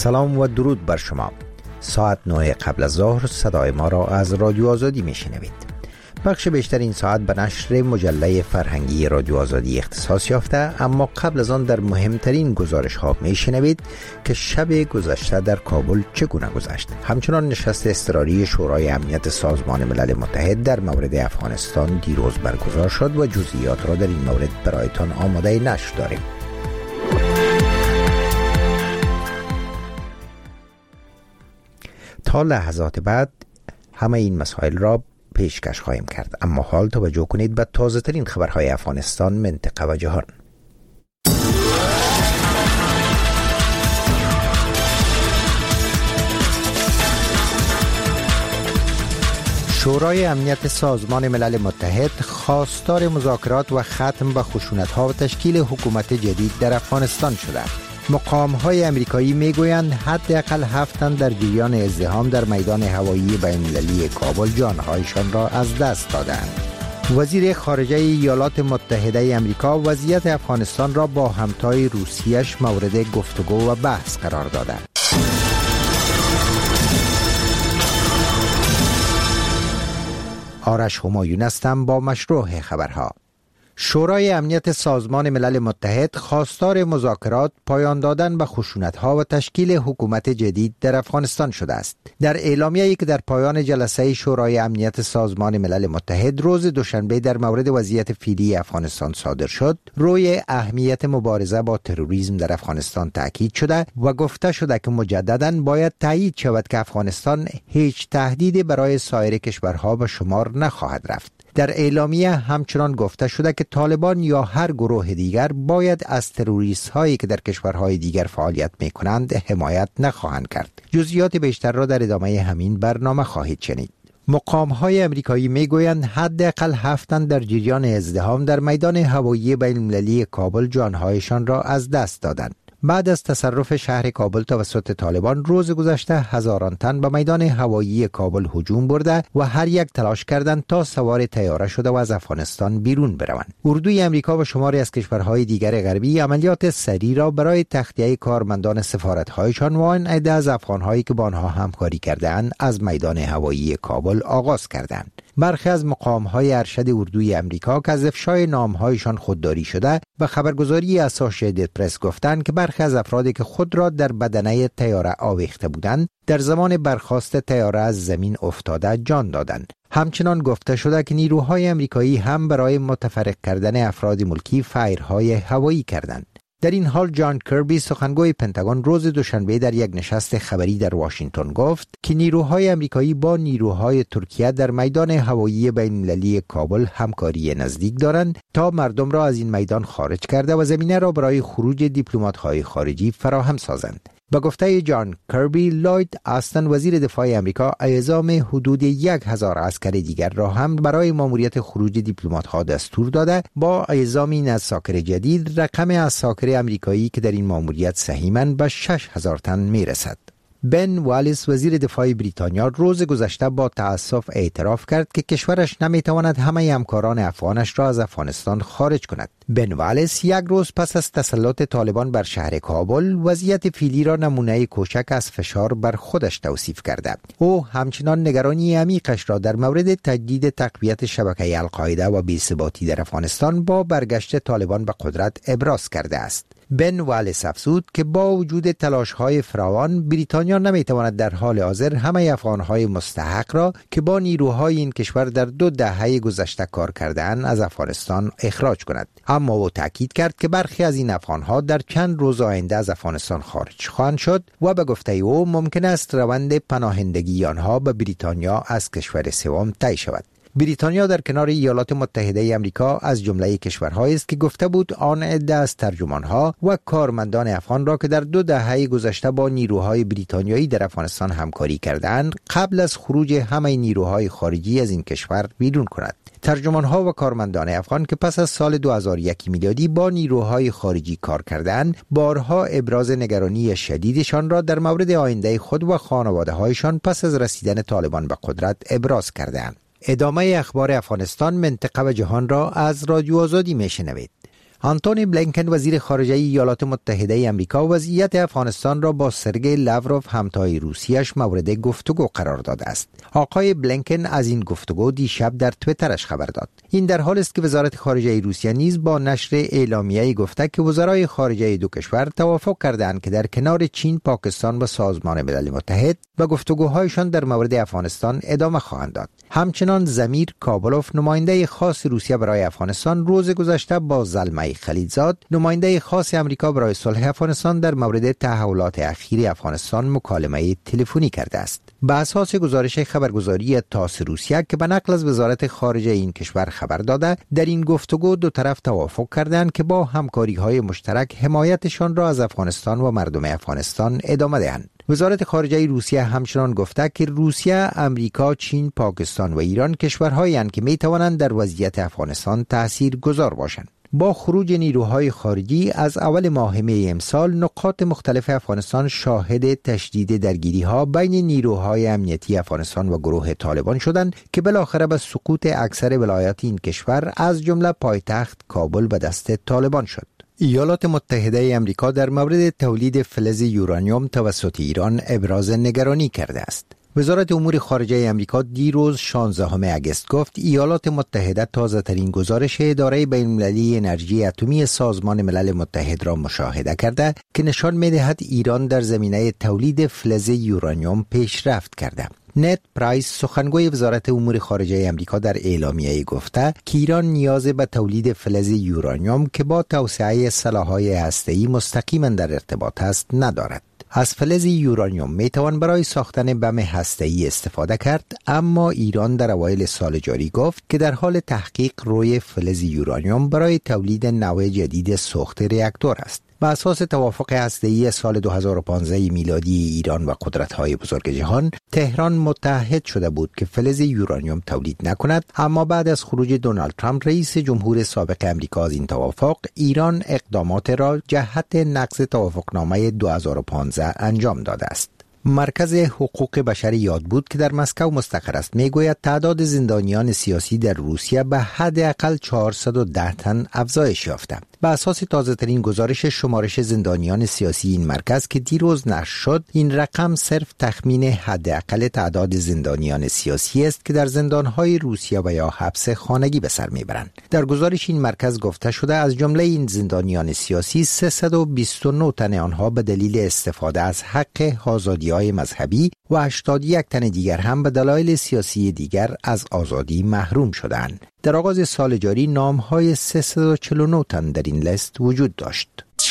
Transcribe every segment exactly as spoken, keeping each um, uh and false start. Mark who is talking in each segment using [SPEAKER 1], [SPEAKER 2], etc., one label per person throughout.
[SPEAKER 1] سلام و درود بر شما. ساعت نه قبل از ظهر صدای ما را از رادیو آزادی میشنوید. بخش بیشتر این ساعت به نشر مجله فرهنگی رادیو آزادی اختصاص یافته، اما قبل از آن در مهمترین گزارش ها میشنوید که شب گذشته در کابل چگونه گذشت. همچنان نشست اضطراری شورای امنیت سازمان ملل متحد در مورد افغانستان دیروز برگزار شد و جزئیات را در این مورد برایتان آماده نشر داریم. تا لحظات بعد همه این مسائل را پیشکش خواهیم کرد، اما حال توجه کنید به تازه ترین خبرهای افغانستان، منطقه و جهان. شورای امنیت سازمان ملل متحد خواستار مذاکرات و ختم به خشونت‌ها و تشکیل حکومت جدید در افغانستان شده. مقام‌های امریکایی میگویند حداقل هفت تن در جریان ازدحام در میدان هوایی بین‌المللی کابل جانهایشان را از دست دادند. وزیر خارجه ایالات متحده امریکا وضعیت افغانستان را با همتای روسیه‌اش مورد گفتگو و بحث قرار داده. آرش همایون هستم با مشروع خبرها. شورای امنیت سازمان ملل متحد خواستار مذاکرات، پایان دادن به خشونت‌ها و تشکیل حکومت جدید در افغانستان شده است. در اعلامیه‌ای که در پایان جلسه شورای امنیت سازمان ملل متحد روز دوشنبه در مورد وضعیت فعلی افغانستان صادر شد، روی اهمیت مبارزه با تروریسم در افغانستان تاکید شده و گفته شده که مجدداً باید تایید شود که افغانستان هیچ تهدیدی برای سایر کشورها به شمار نخواهد رفت. در اعلامیه همچنان گفته شده که طالبان یا هر گروه دیگر باید از تروریست هایی که در کشورهای دیگر فعالیت می کنند حمایت نخواهند کرد. جزئیات بیشتر را در ادامه همین برنامه خواهید شنید. مقام‌های امریکایی میگویند حداقل هفت تن در جریان ازدحام در میدان هوایی بین‌المللی کابل جانهایشان را از دست دادند. بعد از تصرف شهر کابل توسط طالبان روز گذشته هزاران تن به میدان هوایی کابل هجوم برده و هر یک تلاش کردند تا سوار طیاره شده و از افغانستان بیرون بروند. اردوی امریکا و شماری از کشورهای دیگر غربی عملیات سریع را برای تخلیه کارمندان سفارت‌هایشان و آن عده از افغان‌هایی که با آنها همکاری کرده‌اند از میدان هوایی کابل آغاز کردند. برخی از مقام‌های ارشد اردوی امریکا که از افشای نام‌هایشان خودداری شده به خبرگزاری اسوسییتد پرس گفتند که برخی از افرادی که خود را در بدنه طیاره آویخته بودند در زمان برخاست طیاره از زمین افتاده جان دادند. همچنان گفته شده که نیروهای امریکایی هم برای متفرق کردن افراد ملکی فایرهای هوایی کردند. در این حال جان کربی سخنگوی پنتاگون روز دوشنبه در یک نشست خبری در واشنگتن گفت که نیروهای امریکایی با نیروهای ترکیه در میدان هوایی بین‌المللی کابل همکاری نزدیک دارند تا مردم را از این میدان خارج کرده و زمینه را برای خروج دیپلمات‌های خارجی فراهم سازند. با گفته جان کربی، لوید آستن وزیر دفاع امریکا اعزام حدود یک هزار عسکر دیگر را هم برای ماموریت خروج دیپلمات‌ها دستور داده. با اعزام این عساکر جدید رقم عساکر امریکایی که در این ماموریت سهیمند به شش هزار تن میرسد. بن والیس وزیر دفاع بریتانیا روز گذشته با تأسف اعتراف کرد که کشورش نمیتواند همه همکاران افغانش را از افغانستان خارج کند. بن والیس یک روز پس از تسلط طالبان بر شهر کابل وضعیت فعلی را نمونه کوچک از فشار بر خودش توصیف کرده. او همچنان نگرانی عمیقش را در مورد تجدید تقویت شبکه القاعده و بی‌ثباتی در افغانستان با برگشت طالبان به قدرت ابراز کرده است. بن والیس افزود که با وجود تلاش‌های فراوان بریتانیا نمی‌تواند در حال حاضر همه افغان‌های مستحق را که با نیروهای این کشور در دو دهه گذشته کار کرده‌اند از افغانستان اخراج کند. اما او تاکید کرد که برخی از این افغان‌ها در چند روز آینده از افغانستان خارج خواهند شد و به گفته او ممکن است روند پناهندگی آنها به بریتانیا از کشور سوم طی شود. بریتانیا در کنار ایالات متحده آمریکا از جمله کشورهایی است که گفته بود آن عده از ترجمانها و کارمندان افغان را که در دو دهه گذشته با نیروهای بریتانیایی در افغانستان همکاری کردند قبل از خروج همه نیروهای خارجی از این کشور بیرون کند. ترجمانها و کارمندان افغان که پس از سال دو هزار و یک میلادی با نیروهای خارجی کار کردند بارها ابراز نگرانی شدیدشان را در مورد آینده خود و خانواده‌هایشان پس از رسیدن طالبان به قدرت ابراز کردند. ادامه اخبار افغانستان، منطقه و جهان را از رادیو آزادی میشنوید. آنتونی بلینکن وزیر خارجه ایالات متحده آمریکا وضعیت افغانستان را با سرگئی لاوروف همتای روسیه‌اش مورد گفتگو قرار داده است. آقای بلینکن از این گفتگو دیشب در توییترش خبر داد. این در حالی است که وزارت خارجه روسیه نیز با نشر اعلامیه‌ای گفته که وزرای خارجه دو کشور توافق کردند که در کنار چین، پاکستان و سازمان ملل متحد و گفتگوهایشان در مورد افغانستان ادامه خواهند داد. همچنان زمیر کابلوف، نماینده خاص روسیه برای افغانستان، روز گذشته با زلمه خلیلزاد، نماینده خاص امریکا برای صلح افغانستان، در مورد تحولات اخیر افغانستان مکالمه تلفنی کرده است. به اساس گزارش خبرگزاری تاس روسیه که به نقل از وزارت خارجه این کشور خبر داده، در این گفتگو دو طرف توافق کردند که با همکاری‌های مشترک حمایتشان را از افغانستان و مردم افغانستان ادامه دهند. وزارت خارجه روسیه همچنان گفته که روسیه، امریکا، چین، پاکستان و ایران کشورهایی هستند که می توانند در وضعیت افغانستان تاثیرگذار باشند. با خروج نیروهای خارجی از اول ماه می امسال، نقاط مختلف افغانستان شاهد تشدید درگیری‌ها بین نیروهای امنیتی افغانستان و گروه طالبان شدند که بالاخره به سقوط اکثر ولایات این کشور از جمله پایتخت کابل به دست طالبان شد. ایالات متحده آمریکا در مورد تولید فلز یورانیوم توسط ایران ابراز نگرانی کرده است. وزارت امور خارجه آمریکا دیروز شانزدهم اگست گفت ایالات متحده تازه ترین گزارش اداره بین‌المللی انرژی اتمی سازمان ملل متحد را مشاهده کرده که نشان می‌دهد ایران در زمینه تولید فلز یورانیوم پیشرفت کرده. نت پرایس، سخنگوی وزارت امور خارجه آمریکا، در اعلامیه‌ای گفته که ایران نیاز به تولید فلز یورانیوم که با توسعه سلاح‌های هسته‌ای مستقیما در ارتباط است ندارد. از فلز یورانیوم می توان برای ساختن بم هسته‌ای استفاده کرد، اما ایران در اوایل سال جاری گفت که در حال تحقیق روی فلز یورانیوم برای تولید نوع جدید سوخت راکتور است. بر اساس توافق هسته‌ای سال دو هزار و پانزده میلادی ایران و قدرت‌های بزرگ جهان، تهران متحد شده بود که فلز یورانیوم تولید نکند، اما بعد از خروج دونالد ترامپ رئیس جمهور سابق امریکا از این توافق، ایران اقدامات را جهت نقض توافقنامه دو هزار و پانزده انجام داده است. مرکز حقوق بشر یاد بود که در مسکو مستقر است میگوید تعداد زندانیان سیاسی در روسیه به حداقل چهارصد و ده تن افزایش یافته. به اساس تازه‌ترین گزارش شمارش زندانیان سیاسی این مرکز که دیروز نشر شد، این رقم صرف تخمین حداقل تعداد زندانیان سیاسی است که در زندان‌های روسیه و یا حبس خانگی به سر میبرند. در گزارش این مرکز گفته شده از جمله این زندانیان سیاسی سیصد و بیست و نه تن آنها به دلیل استفاده از حق آزادی‌های مذهبی و هشتاد و یک تن دیگر هم به دلایل سیاسی دیگر از آزادی محروم شدند. در آغاز سال جاری نام‌های سیصد و چهل و نه تن در این لیست وجود داشت.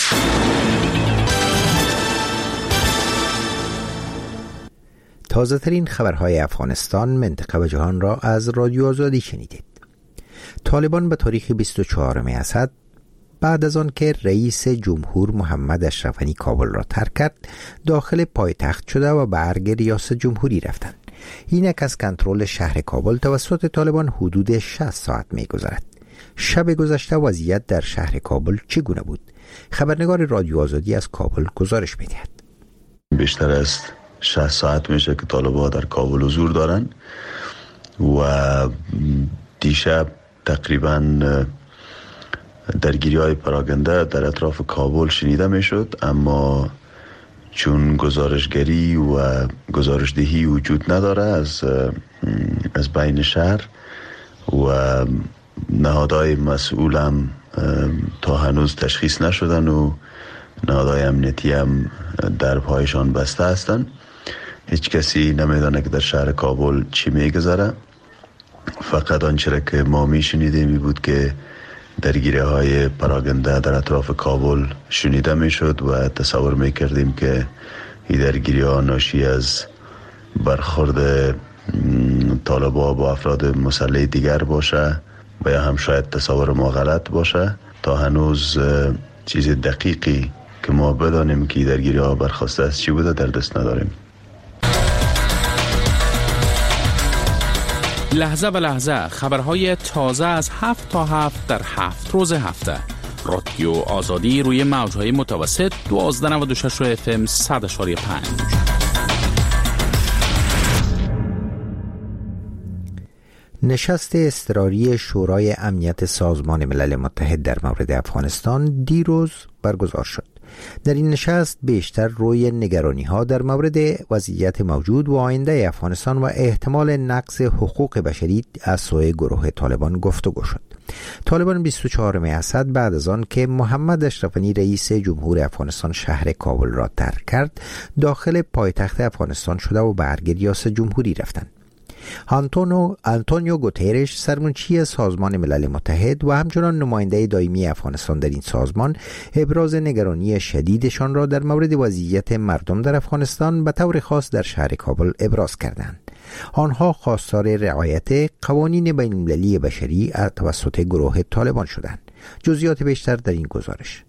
[SPEAKER 1] تازه ترین خبرهای افغانستان، منطقه و جهان را از رادیو آزادی شنیدید. طالبان به تاریخ بیست و چهارم اسد بعد از آن که رئیس جمهور محمد اشرف غنی کابل را ترک کرد، داخل پایتخت شده و به ارگ ریاست جمهوری رفتند. اینک از کنترل شهر کابل توسط طالبان حدود شصت ساعت می‌گذرد. شب گذشته وضعیت در شهر کابل چگونه بود؟ خبرنگار رادیو آزادی از کابل گزارش می‌دهد.
[SPEAKER 2] بیشتر از شصت ساعت میشه که طالبان در کابل حضور دارن و دیشب تقریباً درگیری های پراگنده در اطراف کابل شنیده می شد، اما چون گزارشگری و گزارشدهی وجود نداره از از بین شهر و نهادهای مسئول هم تا هنوز تشخیص نشدن و نهادهای امنیتی هم در پایشان بسته هستن، هیچ کسی نمیدونه که در شهر کابل چی میگذره. فقط آنچه را که ما می شنیدیم می بود که درگیری های پراگنده در اطراف کابل شنیده می شد و تصور می کردیم که این درگیری ها ناشی از برخورد طالبان با افراد مسلح دیگر باشه و یا هم شاید تصور ما غلط باشه. تا هنوز چیز دقیقی که ما بدانیم که درگیری ها برخواسته از چی بوده در دست نداریم.
[SPEAKER 3] لحظه به لحظه خبرهای تازه از هفت تا هفت در هفت روز هفته. رادیو آزادی روی موجهای متوسط دوازده نود و شش اف ام صد اشاری پنج.
[SPEAKER 1] نشست اضطراری شورای امنیت سازمان ملل متحد در مورد افغانستان دیروز برگزار شد. در این نشست بیشتر روی نگرانی‌ها در مورد وضعیت موجود و آینده افغانستان و احتمال نقض حقوق بشری از سوی گروه طالبان گفتگو شد. طالبان بیست و چهارم اسد بعد از آن که محمد اشرف غنی رئیس جمهور افغانستان شهر کابل را ترک کرد، داخل پایتخت افغانستان شده و به ارگ ریاست جمهوری رفتند. آنتونیو آنتونیو گوترش سرمنشی سازمان ملل متحد و همچنان نماینده دائمی افغانستان در این سازمان ابراز نگرانی شدیدشان را در مورد وضعیت مردم در افغانستان به طور خاص در شهر کابل ابراز کردند. آنها خواستار رعایت قوانین بین المللی بشری توسط گروه طالبان شدند. جزئیات بیشتر در این گزارش.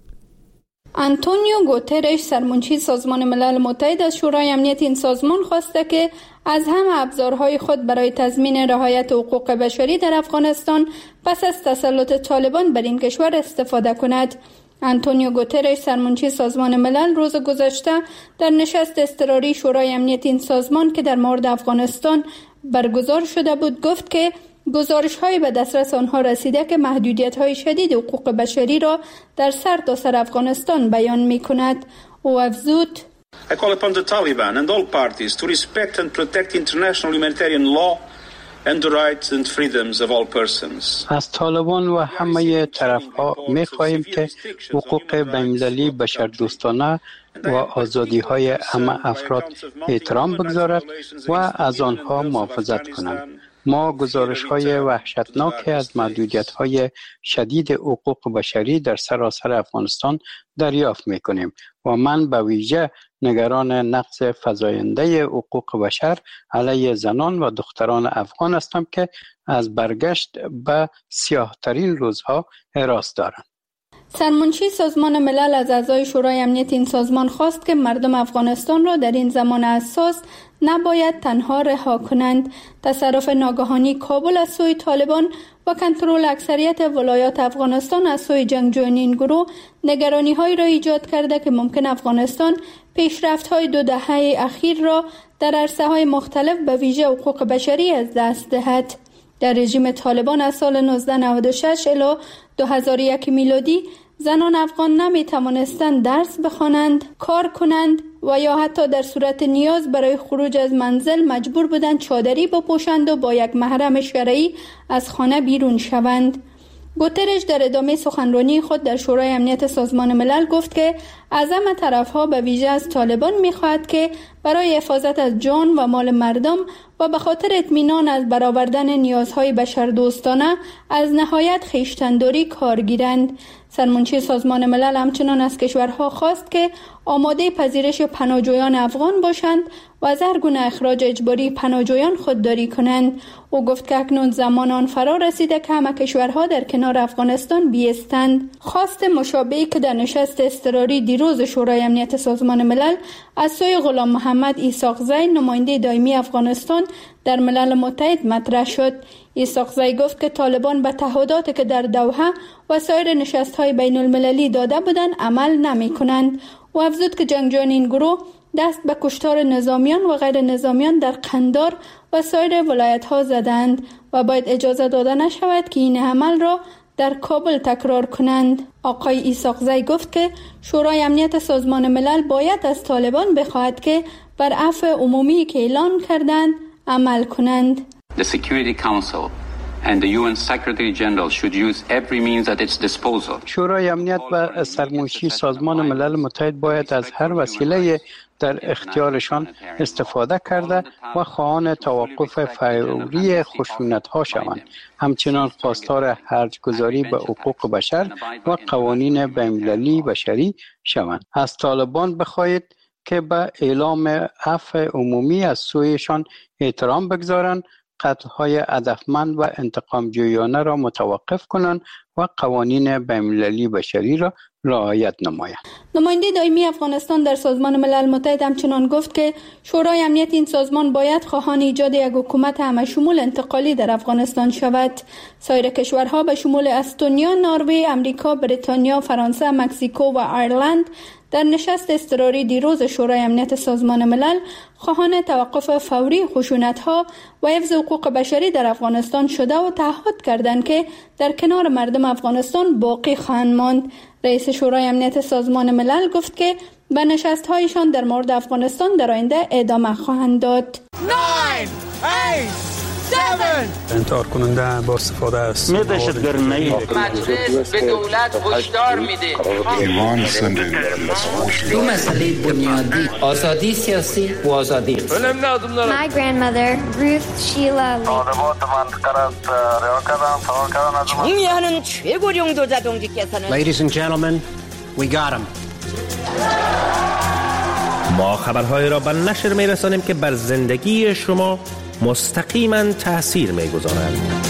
[SPEAKER 4] آنتونیو گوترش سرمنشی سازمان ملل متحد از شورای امنیت این سازمان خواسته که از همه ابزارهای خود برای تضمین رعایت حقوق بشری در افغانستان پس از تسلط طالبان بر این کشور استفاده کند. آنتونیو گوترش سرمنشی سازمان ملل روز گذشته در نشست اضطراری شورای امنیت این سازمان که در مورد افغانستان برگزار شده بود گفت که گزارش‌های به دسترس آنها رسیده که محدودیت‌های شدید حقوق بشری را در سرتاسر افغانستان بیان می‌کند. او افزود:
[SPEAKER 5] I call upon the Taliban and all parties to respect and protect international humanitarian law and the rights and freedoms of all persons.
[SPEAKER 6] از طالبان و همه طرف‌ها می‌خواهیم که حقوق بین‌المللی بشردوستانه و آزادی‌های همه افراد احترام بگذارد و از آنها محافظت کنند. ما گزارش‌های وحشتناک از محدودیت‌های شدید حقوق بشری در سراسر افغانستان دریافت می‌کنیم و من به ویژه نگران نقض فزاینده حقوق بشر علیه زنان و دختران افغان هستم که از برگشت به سیاه‌ترین روزها هراس دارند.
[SPEAKER 4] سرمنشی سازمان ملل از اعضای شورای امنیت این سازمان خواست که مردم افغانستان را در این زمان حساس نباید تنها رها کنند. تصرف ناگهانی کابل از سوی طالبان و کنترل اکثریت ولایات افغانستان از سوی جنگجویان این گروه نگرانی‌هایی را ایجاد کرده که ممکن افغانستان پیشرفت‌های دو دهه اخیر را در عرصه‌های مختلف به ویژه حقوق بشری از دست دهد. در رژیم طالبان از سال نوزده نود و شش الی دو هزار و یک میلادی زنان افغان نمی توانستند درس بخوانند، کار کنند و یا حتی در صورت نیاز برای خروج از منزل مجبور بودند چادری بپوشند و با یک محرم شرعی از خانه بیرون شوند. گوترش در ادامه سخنرانی خود در شورای امنیت سازمان ملل گفت که از همه طرف‌ها به ویژه از طالبان می‌خواهد که برای حفاظت از جان و مال مردم و به خاطر اطمینان از برآوردن نیازهای بشردوستانه از نهایت خویشتن‌داری کار گیرند. سرمنشی سازمان ملل همچنان از کشورها خواست که آماده پذیرش پناهجویان افغان باشند و از هر گونه اخراج اجباری پناهجویان خودداری کنند. او گفت که اکنون زمان آن فرا رسیده که همه کشورها در کنار افغانستان بیستند. خواست مشابهی که در نشست اضطراری دیروز شورای امنیت سازمان ملل از سوی غلام محمد ایساقزی نماینده دائمی افغانستان در ملل متحد مطرح شد. ایساقزی گفت که طالبان به تعهداتی که در دوحه و سایر نشست‌های بین المللی داده بودند عمل نمی‌کنند. و افزود که جنگجویان این گروه دست به کشتار نظامیان و غیر نظامیان در قندار و سایر ولایت‌ها زدند و باید اجازه داده نشود که این عمل را در کابل تکرار کنند. آقای ایساقزی گفت که شورای امنیت سازمان ملل باید از طالبان بخواهد که بر عفو عمومی که اعلان کردند عمل کنند.
[SPEAKER 7] The Security Council and the U N Secretary General should use every means at its disposal.
[SPEAKER 6] شورای امنیت و سرمنشی سازمان ملل متحد باید از هر وسیله در اختیارشان استفاده کرده و خواهان توقف فوری خشونت‌ها شوند. همچنان خواستار هرج‌گذاری به حقوق بشر و قوانین بین‌المللی بشری شوند. از طالبان بخواهید که به اعلام عفو عمومی از سویشان احترام بگذارند، قتل‌های هدفمند و انتقام جویانه را متوقف کنند و قوانین بین‌المللی بشری را رعایت نمایند.
[SPEAKER 4] نماینده دائمی افغانستان در سازمان ملل متحد همچنان گفت که شورای امنیت این سازمان باید خواهان ایجاد یک حکومت همه‌شمول انتقالی در افغانستان شود. سایر کشورها به شمول استونیا، نروژ، امریکا، بریتانیا، فرانسه، مکزیکو و ایرلند در نشست اضطراری دیروز شورای امنیت سازمان ملل خواهان توقف فوری خشونت‌ها و حفظ حقوق بشری در افغانستان شده و تعهد کردند که در کنار مردم افغانستان باقی خواهند ماند. رئیس شورای امنیت سازمان ملل گفت که به نشست‌هایشان در مورد افغانستان در آینده ادامه خواهند داد.
[SPEAKER 8] انتحار کننده با استفاده است.
[SPEAKER 9] مجلس به دولت هشدار میده.
[SPEAKER 10] دو مسئله بنیادی، آزادی سیاسی و آزادی اقتصادی.
[SPEAKER 11] My grandmother, Ruth Sheila Lee.
[SPEAKER 12] Ladies and gentlemen, we got him.
[SPEAKER 13] ما خبرهای را به نشر می‌رسانیم که بر زندگی شما مستقیما تأثیر می‌گذارند.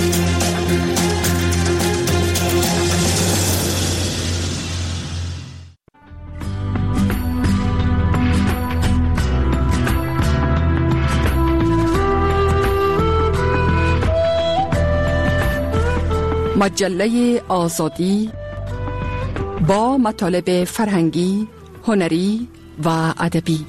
[SPEAKER 14] مجله آزادی با مطالب فرهنگی، هنری و ادبی.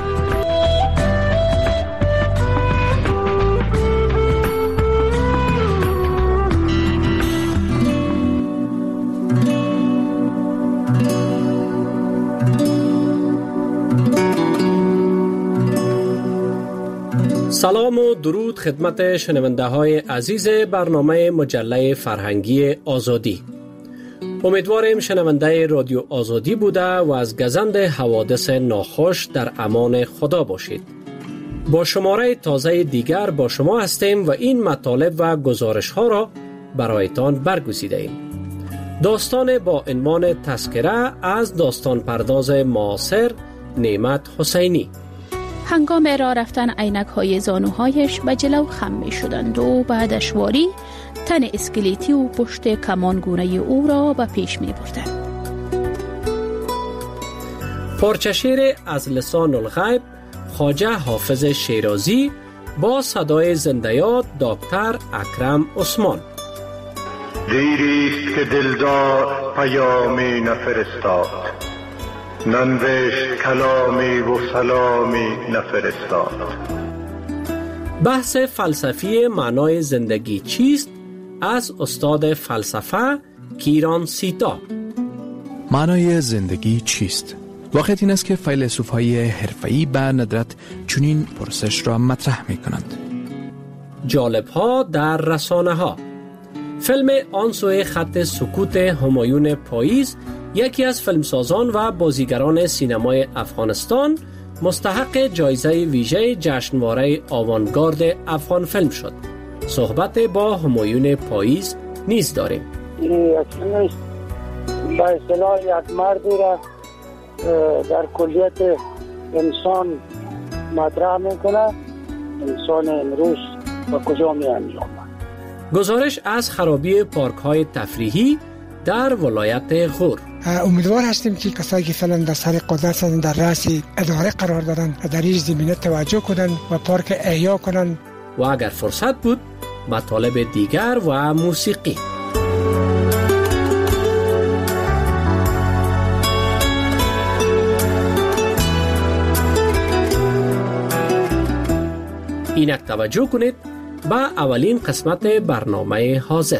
[SPEAKER 13] سلام و درود خدمت شنونده های عزیز برنامه مجله فرهنگی آزادی. امیدواریم شنونده رادیو آزادی بوده و از گزند حوادث ناخوش در امان خدا باشید. با شماره تازه دیگر با شما هستیم و این مطالب و گزارش ها را برایتان برگزیده ایم. داستان با عنوان تذکره از داستان پرداز معاصر نعمت حسینی.
[SPEAKER 15] هنگام راه رفتن عینک های زانوهایش به جلو خم می شدند و بعد اشواری تن اسکلیتی و پشت کمانگونه او را به پیش می بردند.
[SPEAKER 13] پارچه شعر از لسان الغیب خواجه حافظ شیرازی با صدای زنده یاد دکتر اکرم عثمان.
[SPEAKER 16] دیریست که دلدار پیامی نفرستاد، ننوشت کلامی و سلامی نفرستاد.
[SPEAKER 13] بحث فلسفی معنای زندگی چیست از استاد فلسفه کیران سیتا.
[SPEAKER 17] معنای زندگی چیست؟ واقعیت این است که فیلسوف‌های حرفه‌ای به ندرت چنین پرسش را مطرح می‌کنند.
[SPEAKER 13] جالب‌ها در رسانه‌ها. فیلم آن سوی خط سکوت همایون پاییز یکی از فیلمسازان و بازیگران سینمای افغانستان مستحق جایزه ویژه جشنواره آوانگارد افغان فیلم شد. صحبت با همایون پاییز نیز داریم.
[SPEAKER 18] اکنون با اصطلاح یک مردی را در کلیت انسان مطرح میکنه. انسان امروز با کجا می انجامد؟
[SPEAKER 13] گزارش از خرابی پارک های تفریحی در ولایت غور.
[SPEAKER 19] امیدوار هستیم که کسایی که فعلا در سر قدرت هستند در رأس اداره قرار دارند و در این زمینه توجه کنند و پارک احیا کنند.
[SPEAKER 13] و اگر فرصت بود مطالب دیگر و موسیقی. اینک توجه کنید با اولین قسمت برنامه حاضر.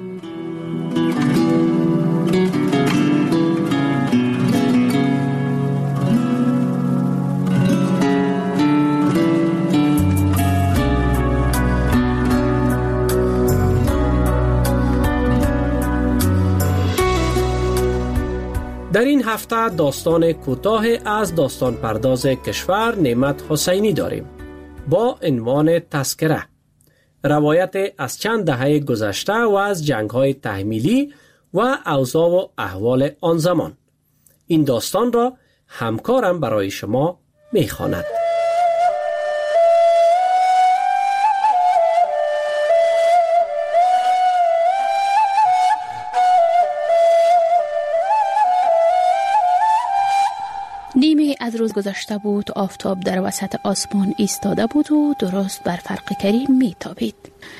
[SPEAKER 13] در این هفته داستان کوتاه از داستان پرداز کشور نعمت حسینی داریم با عنوان تذکره. روایت از چند دهه گذشته و از جنگ‌های تحمیلی و اوضاع و احوال آن زمان. این داستان را همکارم برای شما می‌خواند.
[SPEAKER 15] نیمه از روز گذشته بود. آفتاب در وسط آسمان ایستاده بود و درست بر فرق کریم می تابید.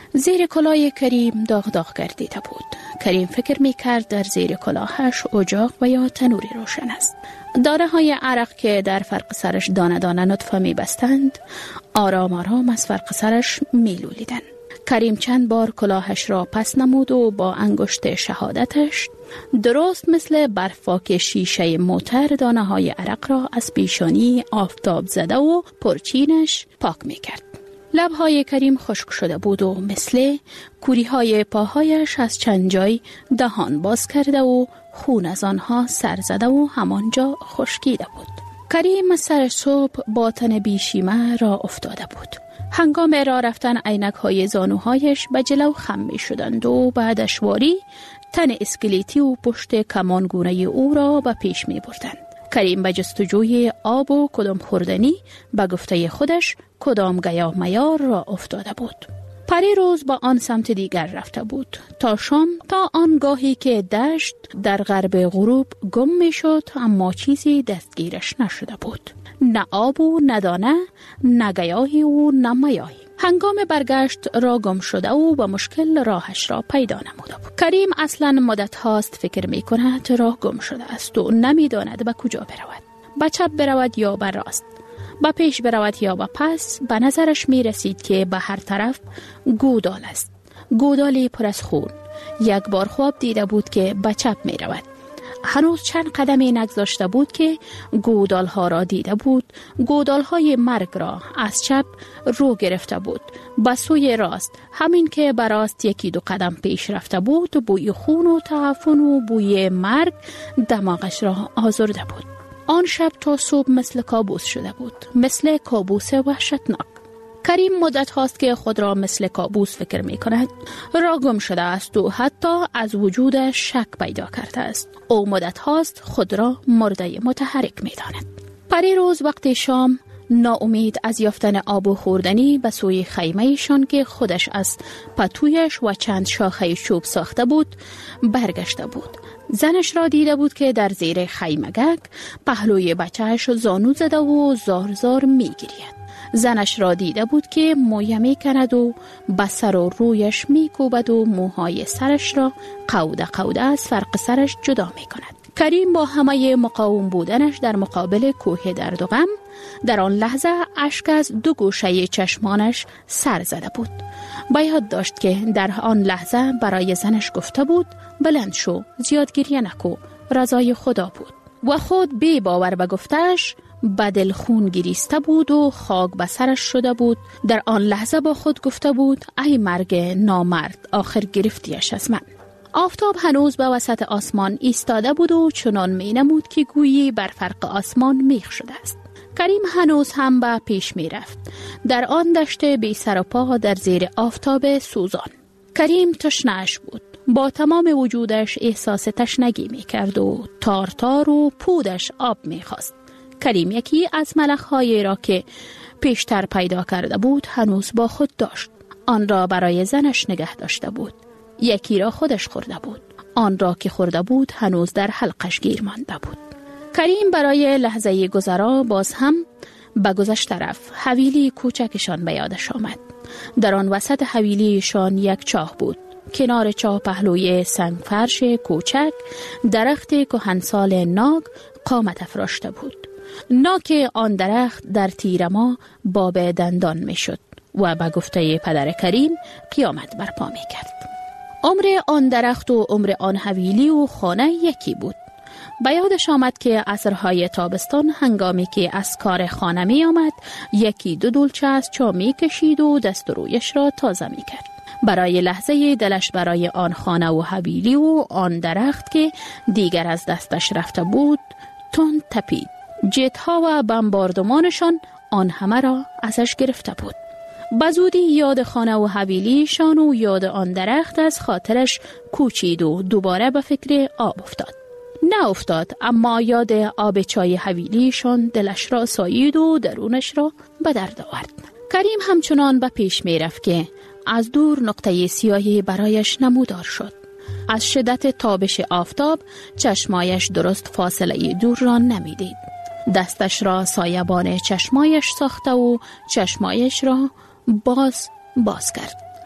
[SPEAKER 15] زیر کلاه کریم داغ داغ گردیده بود. کریم فکر می کرد در زیر کلاهش اجاق و یا تنوری روشن است. دانه های عرق که در فرق سرش دانه دانه نطفه می بستند آرام آرام از فرق سرش می لولیدند. کریم چند بار کلاهش را پس نمود و با انگشت شهادتش درست مثل برفاک شیشه موتر دانه های عرق را از پیشانی آفتاب زده و پرچینش پاک می کرد. لبهای کریم خشک شده بود و مثل کوری های پاهایش از چند جای دهان باز کرده و خون از آنها سر زده و همانجا خشکیده بود. کریم سر صبح با تن بیشیمه را افتاده بود. هنگام راه رفتن عینک های زانوهایش به جلو خم می شدند و بعد اشواری تن اسکلیتی و پشت کمانگونه او را به پیش می بردند. کریم به جستجوی آب و کدام خوردنی به گفته خودش کدام گیاه میار را افتاده بود. پری روز با آن سمت دیگر رفته بود تا شام، تا آنگاهی که دشت در غرب غروب گم می شد اما چیزی دستگیرش نشده بود. نه آب و نه دانه، نه گیاهی و نه میاهی. هنگام برگشت را گم شده و با مشکل راهش را پیدا نموده بود. کریم اصلا مدت هاست فکر می کند راه گم شده است و نمی داند به کجا برود. به چپ برود یا به راست، به پیش برود یا به پس. به نظرش می رسید که به هر طرف گودال است، گودالی پر از خون. یک بار خواب دیده بود که به چپ می رود. هنوز چند قدمی نگذاشته بود که گودال ها را دیده بود. گودال های مرگ را از چپ رو گرفته بود به سوی راست. همین که به راست یکی دو قدم پیش رفته بود بوی خون و تعفن و بوی مرگ دماغش را آزرده بود. آن شب تا صبح مثل کابوس شده بود، مثل کابوس وحشتناک. کریم مدت هاست که خود را مثل کابوس فکر می کند. را گم شده است و حتی از وجودش شک پیدا کرده است. او مدت هاست خود را مرده متحرک می داند. پری روز وقت شام ناامید از یافتن آب و خوردنی به سوی خیمه‌شان که خودش از پتویش و چند شاخه چوب ساخته بود برگشته بود. زنش را دیده بود که در زیر خیمگک پهلوی بچهش زانو زده و زار زار می گرید. زنش را دیده بود که مویه می کند و به سر و رویش می کوبد و موهای سرش را قوده قوده از فرق سرش جدا می کند. کریم با همه مقاوم بودنش در مقابل کوه درد و غم در آن لحظه اشک از دو گوشه چشمانش سر زده بود. به یاد داشت که در آن لحظه برای زنش گفته بود بلند شو، زیاد گریه نکو، رضای خدا بود. و خود بی باور به گفتش بدل خون گریسته بود و خاک به سرش شده بود. در آن لحظه با خود گفته بود ای مرگ نامرد، آخر گرفتیش از من. آفتاب هنوز به وسط آسمان ایستاده بود و چنان می نمود که گویی بر فرق آسمان میخ شده است. کریم هنوز هم به پیش می رفت در آن دشت بی سر و پا در زیر آفتاب سوزان. کریم تشنه‌اش بود. با تمام وجودش احساس تشنگی می کرد و تار تار و پودش آب می خواست. کریم یکی از ملخ‌هایی را که پیشتر پیدا کرده بود هنوز با خود داشت. آن را برای زنش نگه داشته بود. یکی را خودش خورده بود. آن را که خورده بود هنوز در حلقش گیر مانده بود. کریم برای لحظه گذرا باز هم به گذشته رفت. حویلی کوچکشان به یادش آمد. در آن وسط حویلیشان یک چاه بود. کنار چاه پهلوی سنگ فرش کوچک درخت کهنسال ناگ قامت افراشته بود. ناک آن درخت در تیر ما باب دندان می شد و به گفته پدر کریم قیامت برپا می کرد. عمر آن درخت و عمر آن حویلی و خانه یکی بود. به یادش آمد که عصرهای تابستان هنگامی که از کار خانه می آمد یکی دو دولچه از چا می کشید و دست و رویش را تازه می کرد. برای لحظه دلش برای آن خانه و حویلی و آن درخت که دیگر از دستش رفته بود تند تپید. جتها و بمباردمانشان آن همه را ازش گرفته بود. بزودی یاد خانه و حویلیشان و یاد آن درخت از خاطرش کوچید و دوباره به فکر آب افتاد. نه افتاد اما یاد آب چای حویلیشان دلش را سایید و درونش را به درد آورد. کریم همچنان به پیش می رفت که از دور نقطه سیاهی برایش نمودار شد. از شدت تابش آفتاب چشمایش درست فاصله دور را نمی دید. دستش را سایبان چشمایش ساخته و چشمایش را باز باز کرد.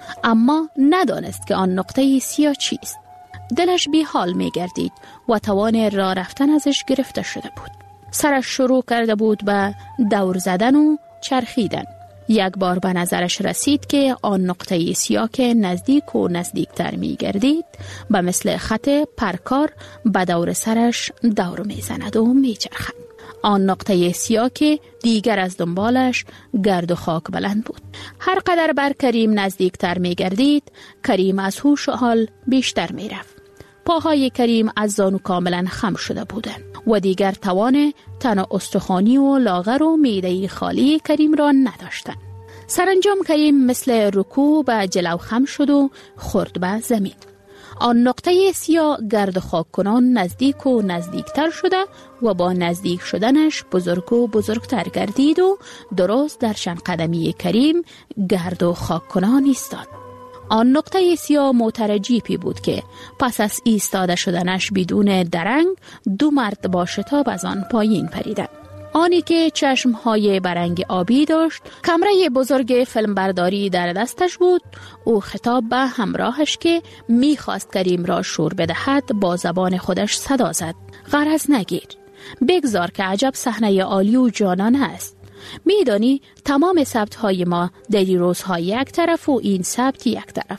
[SPEAKER 15] اما ندانست که آن نقطه سیاه چیست. دلش بی حال می گردید و توان راه رفتن ازش گرفته شده بود. سرش شروع کرده بود به دور زدن و چرخیدن. یک بار به نظرش رسید که آن نقطه سیاه که نزدیک و نزدیکتر می گردید به مثل خط پرکار به دور سرش دور می زند و می چرخد. آن نقطه سیاه که دیگر از دنبالش گرد و خاک بلند بود. هر قدر بر کریم نزدیکتر می گردید، کریم از هوش و حال بیشتر می رفت. پاهای کریم از زانو کاملا خم شده بودند و دیگر توان تن استخوانی و لاغر و معده خالی کریم را نداشتند. سرانجام کریم مثل رکوع به جلو خم شد و خورد به زمین. آن نقطه سیاه گرد خاک کنان نزدیک و نزدیکتر شده و با نزدیک شدنش بزرگ و بزرگتر گردید و درست در شن قدمی کریم گرد و خاک کنان ایستاد. آن نقطه سیاه موتر جیپی بود که پس از ایستاده شدنش بدون درنگ دو مرد با شتاب از آن پایین پریدند. آنی که چشمهای برنگ آبی داشت، کمره بزرگ فیلمبرداری در دستش بود. او خطاب به همراهش که میخواست کریم را شور بدهد با زبان خودش صدا زد: غرض نگیر، بگذار که عجب صحنه عالی و جانانه است. میدانی تمام ثبت‌های ما دلی روزها یک طرف و این ثبت یک طرف.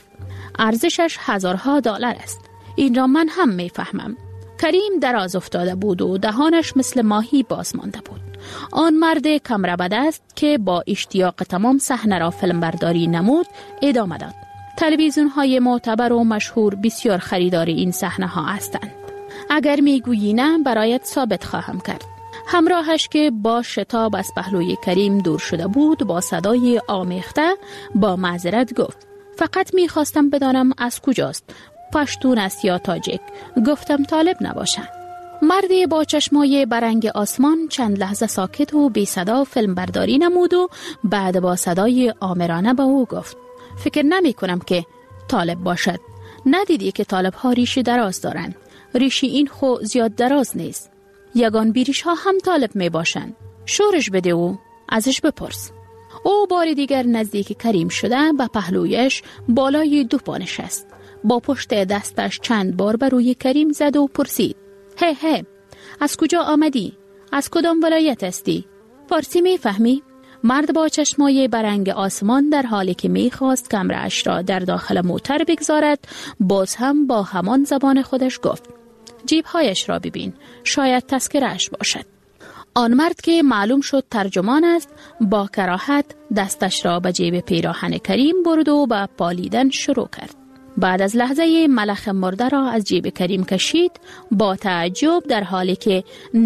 [SPEAKER 15] ارزشش هزارها دلار است. این را من هم میفهمم. کریم دراز افتاده بود و دهانش مثل ماهی باز مانده بود. آن مرد کمره به دست که با اشتیاق تمام صحنه را فیلم برداری نمود ادامه داد: تلویزیون های معتبر و مشهور بسیار خریدار این صحنه ها هستند. اگر میگویی نه برایت ثابت خواهم کرد. همراهش که با شتاب از پهلوی کریم دور شده بود با صدای آمیخته با معذرت گفت: فقط میخواستم بدانم از کجاست، پشتون است یا تاجیک. گفتم طالب نباشند. مردی با چشمای برنگ آسمان چند لحظه ساکت و بی صدا فیلم برداری نمود و بعد با صدای آمرانه به او گفت: فکر نمی کنم که طالب باشد. ندیدی که طالب ها ریشی دراز دارند؟ ریشی این خو زیاد دراز نیست. یگان بیریش ها هم طالب می باشند. شورش بده و ازش بپرس. او بار دیگر نزدیک کریم شده به پهلویش بالای دو پا نشست. با پشت دستش چند بار بر روی کریم زد و پرسید: هی هی از کجا آمدی؟ از کدام ولایت هستی؟ فارسی می فهمی؟ مرد با چشمای برنگ آسمان در حالی که می خواست کمره‌اش را در داخل موتر بگذارد باز هم با همان زبان خودش گفت: جیبهایش را ببین، شاید تذکره‌اش باشد. آن مرد که معلوم شد ترجمان است با کراهت دستش را به جیب پیراهن کریم برد و به پالیدن شروع کرد. بعد از لحظه ملخ مرده را از جیب کریم کشید. با تعجب در حالی که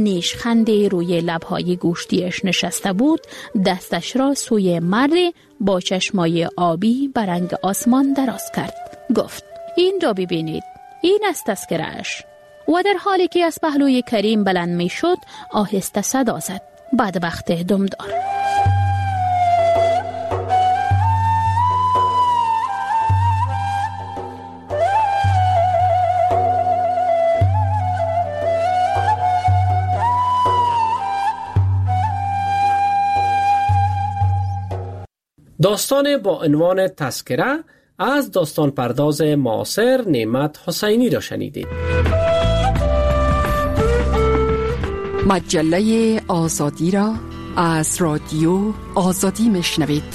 [SPEAKER 15] نیشخندی روی لبهای گوشتیش نشسته بود دستش را سوی مرد با چشمای آبی برنگ آسمان دراز کرد. گفت: این را ببینید، این است تذکره‌اش. و در حالی که از پهلوی کریم بلند می شد آهسته صدا زد: بدبخت دمدار.
[SPEAKER 13] داستان با عنوان تذکره از داستان پرداز معاصر نعمت حسینی را شنیدید.
[SPEAKER 14] مجله آزادی را از رادیو آزادی میشنوید.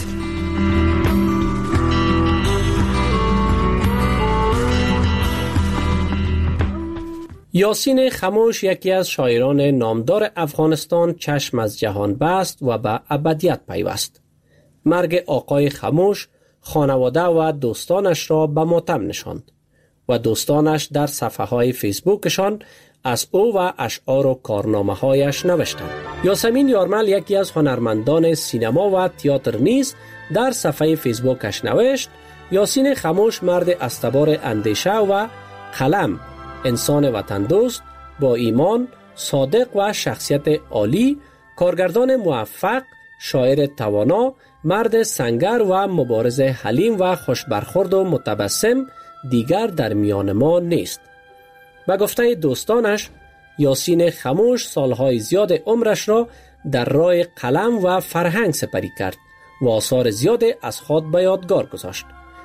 [SPEAKER 13] یاسین خموش یکی از شاعران نامدار افغانستان چشم از جهان بست و به ابدیت پیوست. مرگ آقای خموش خانواده و دوستانش را به ماتم نشاند و دوستانش در صفحه های فیسبوکشان از او و اشعار و کارنامه هایش نوشتند. یاسمین یارمل یکی از هنرمندان سینما و تئاتر نیز در صفحه فیسبوکش نوشت: یاسین خموش مرد استوار اندیشه و قلم، انسان وطن دوست با ایمان، صادق و شخصیت عالی، کارگردان موفق، شاعر توانا، مرد سنگر و مبارز حلیم و خوشبرخورد و متبسم دیگر در میان ما نیست. به گفته دوستانش یاسین خموش سالهای زیاد عمرش را در راه قلم و فرهنگ سپری کرد و آثار زیاد از خود به یادگار گذاشت.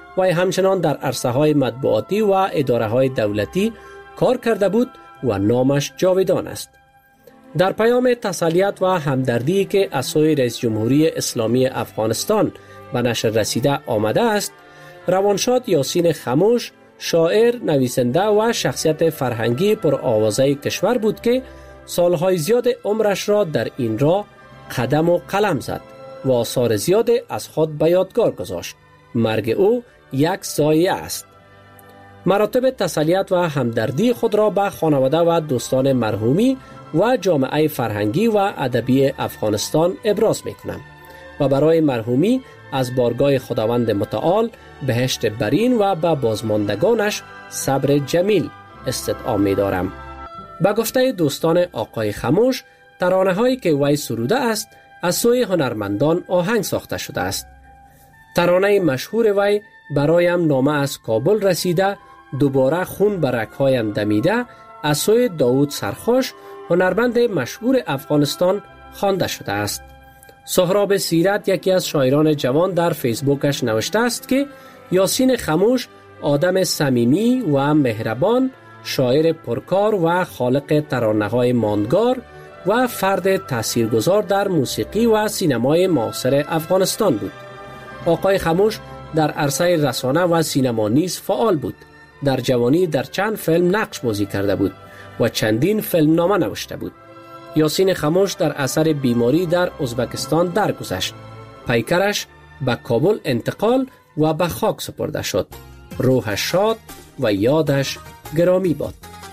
[SPEAKER 13] وی همچنان در عرصه های مطبوعاتی و اداره های دولتی کار کرده بود و نامش جاودان است. در پیام تسلیت و همدردی که از سوی رئیس جمهوری اسلامی افغانستان به نشر رسیده آمده است، روانشاد یاسین خموش شاعر، نویسنده و شخصیت فرهنگی پرآوازه کشور بود که سالهای زیاد عمرش را در این راه قدم و قلم زد و آثار زیاد از خود به یادگار گذاشت. مرگ او یک ضایعه است. مراتب تسلیت و همدردی خود را به خانواده و دوستان مرحومی و جامعه فرهنگی و ادبی افغانستان ابراز می‌کنم و برای مرحومی از بارگاه خداوند متعال بهشت برین و به بازماندگانش صبر جمیل استدعا می‌دارم. به گفته دوستان آقای خموش، ترانه هایی که وی سروده است از سوی هنرمندان آهنگ ساخته شده است. ترانه مشهور وی برایم نامه از کابل رسیده، دوباره خون بر رگ‌هایم دمیده از سوی داوود سرخوش، هنرمند مشهور افغانستان خوانده شده است. سهراب سیرت، یکی از شاعران جوان، در فیسبوکش نوشته است که یاسین خموش آدم صمیمی و مهربان، شاعر پرکار و خالق ترانه‌های ماندگار و فرد تاثیرگذار در موسیقی و سینمای معاصر افغانستان بود. آقای خموش در عرصه رسانه و سینما نیز فعال بود. در جوانی در چند فیلم نقش بازی کرده بود و چندین فیلم نامه نوشته بود. یاسین خموش در اثر بیماری در ازبکستان درگذشت. پیکرش به کابل انتقال و به خاک سپرده شد. روحش شاد و یادش گرامی باد.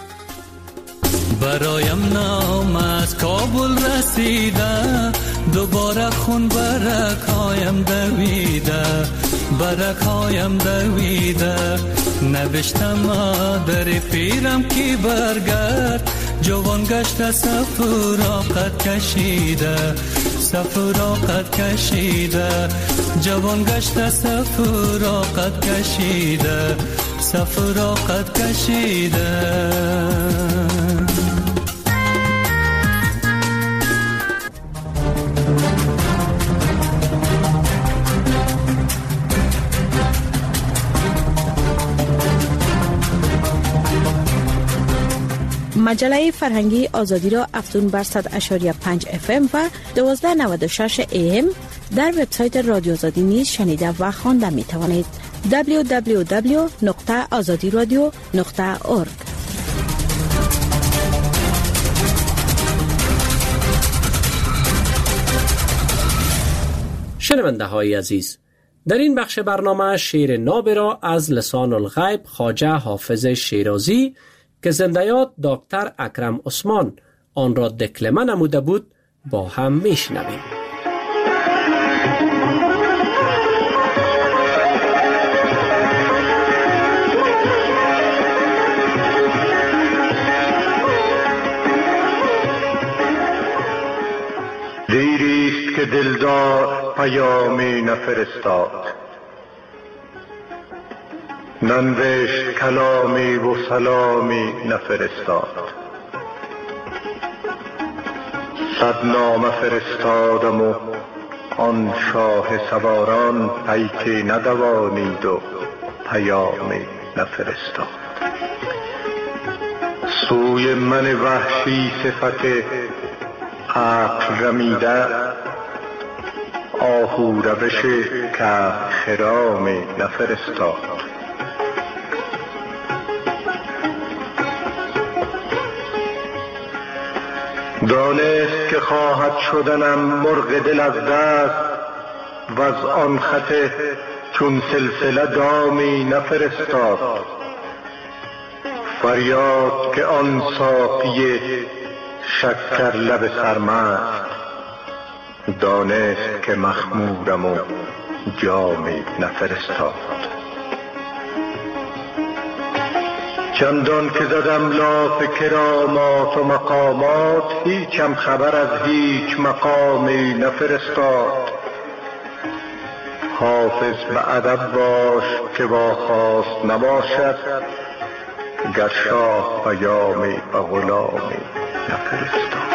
[SPEAKER 20] برایم نام از کابل رسیده، دوباره خون برکایم دویده، برکایم دویده. نوشتم مادر پیرم کی برگرد، جوان گشته سفراقت کشیده، سفراقت کشیده. جوان گشته سفراقت کشیده، سفراقت کشیده.
[SPEAKER 15] مجله فرهنگی آزادی را افزون بر صد و شش پنج اف ام و دوازده نود و شش ای ام در وبسایت رادیو آزادی نیز شنیده و خوانده می توانید. دبلیو دبلیو دبلیو نقطه آزادی رادیو نقطه اورگ.
[SPEAKER 13] شنونده های عزیز، در این بخش برنامه شعر ناب را از لسان الغیب خواجه حافظ شیرازی که زنده‌یاد دکتر اکرم عثمان آن را دکلمه نموده بود با هم میشنویم.
[SPEAKER 16] دیریست که دلدار پیامی نفرستاد، ننوشت کلامی و سلامی نفرستاد. صد نامه فرستادم و آن شاه سواران پیکی ندوانید و پیامی نفرستاد. سوی من وحشی صفت عقل رمیده، آهو روش که خرامی نفرستاد. دانست که خواهد شدنم مرغ دل از دست، و از آن خط چون سلسله دامی نفرستاد. فریاد که آن ساقی شکر لب سرمست، دانست که مخمورم و جامی نفرستاد. چندان که زدم لاف کرامات و مقامات، هیچم خبر از هیچ مقامی نفرستاد. حافظ به ادب باش که با خواست نباشد، گر شاه پیامی و غلامی نفرستاد.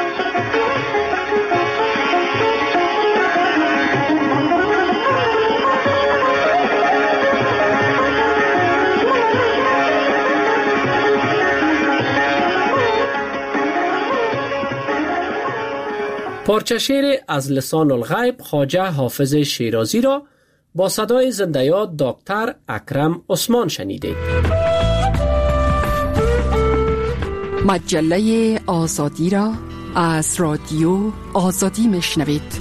[SPEAKER 13] پارچه شعر از لسان الغیب خواجه حافظ شیرازی را با صدای زنده یاد دکتر اکرم عثمان شنیدید.
[SPEAKER 14] مجله آزادی را از رادیو آزادی میشنوید.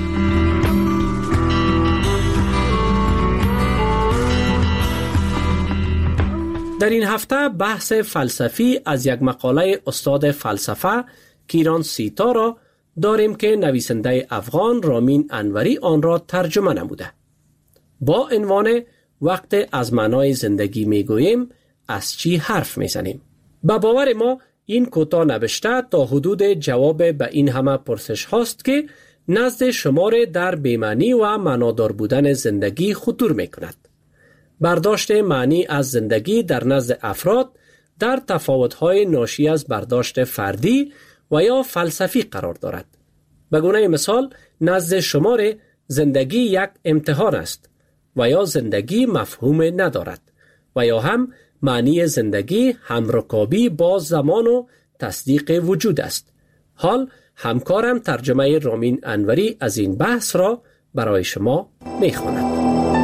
[SPEAKER 13] در این هفته بحث فلسفی از یک مقاله استاد فلسفه کیران سیتا را داریم که نویسنده افغان رامین انوری آن را ترجمه نموده. با عنوان وقت از معنای زندگی میگوییم از چی حرف میزنیم. به باور ما این کوتاه نوشته تا حدود جواب به این همه پرسش هاست که نزد شمار در بی‌معنی و معنادار بودن زندگی خطور میکند. برداشت معنی از زندگی در نزد افراد در تفاوت‌های ناشی از برداشت فردی و یا فلسفی قرار دارد. به گونه مثال نزد شمار زندگی یک امتحان است و یا زندگی مفهوم ندارد و یا هم معنی زندگی همرکابی با زمان و تصدیق وجود است. حال همکارم ترجمه رامین انوری از این بحث را برای شما میخواند.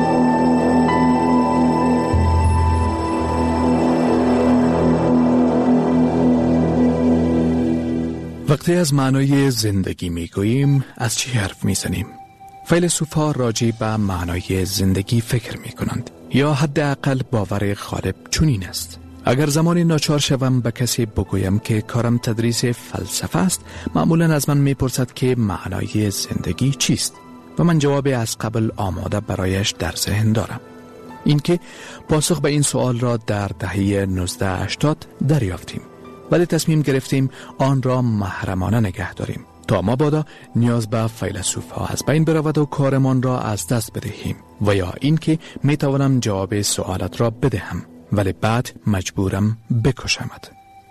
[SPEAKER 17] وقتی از معنای زندگی میگوییم از چی حرف میزنیم؟ فیلسوف‌ها راجع به معنای زندگی فکر میکنند یا حداقل باور غالب چنین است. اگر زمانی ناچار شوم به کسی بگویم که کارم تدریس فلسفه است، معمولا از من میپرسد که معنای زندگی چیست و من جواب از قبل آماده برایش در ذهن دارم. اینکه پاسخ به این سوال را در دهه نوزده هشتاد دریافتیم، ولی تصمیم گرفتیم آن را محرمانه نگه داریم تا مبادا نیاز به فیلسوف ها از بین برود و کارمان را از دست بدهیم، و یا اینکه می توانم جواب سوالت را بدهم ولی بعد مجبورم بکشمت.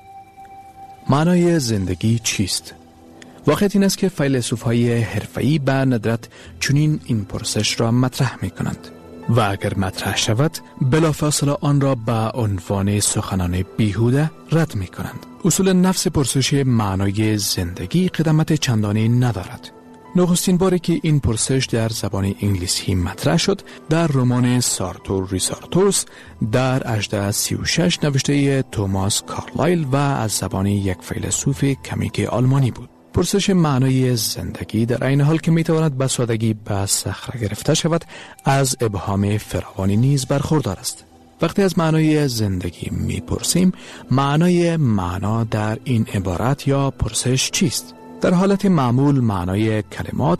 [SPEAKER 17] معنای زندگی چیست؟ واقعیت این است که فیلسوف های حرفه‌ای به ندرت چنین این پرسش را مطرح می کنند و اگر مطرح شود بلافاصله آن را به عنوان سخنان بیهوده رد می کنند. اصول نفس پرسش معنای زندگی قدمت چندانی ندارد. نخستین باری که این پرسش در زبان انگلیسی مطرح شد در رمان سارتور ریسارتورس در هجده سی و شش نوشته توماس کارلایل و از زبان یک فیلسوف کمیک آلمانی بود. پرسش معنای زندگی در این حال که میتواند به سادگی به صخره گرفته شود از ابهام فراوانی نیز برخوردار است. وقتی از معنای زندگی میپرسیم، معنای معنا در این عبارت یا پرسش چیست؟ در حالت معمول معنای کلمات،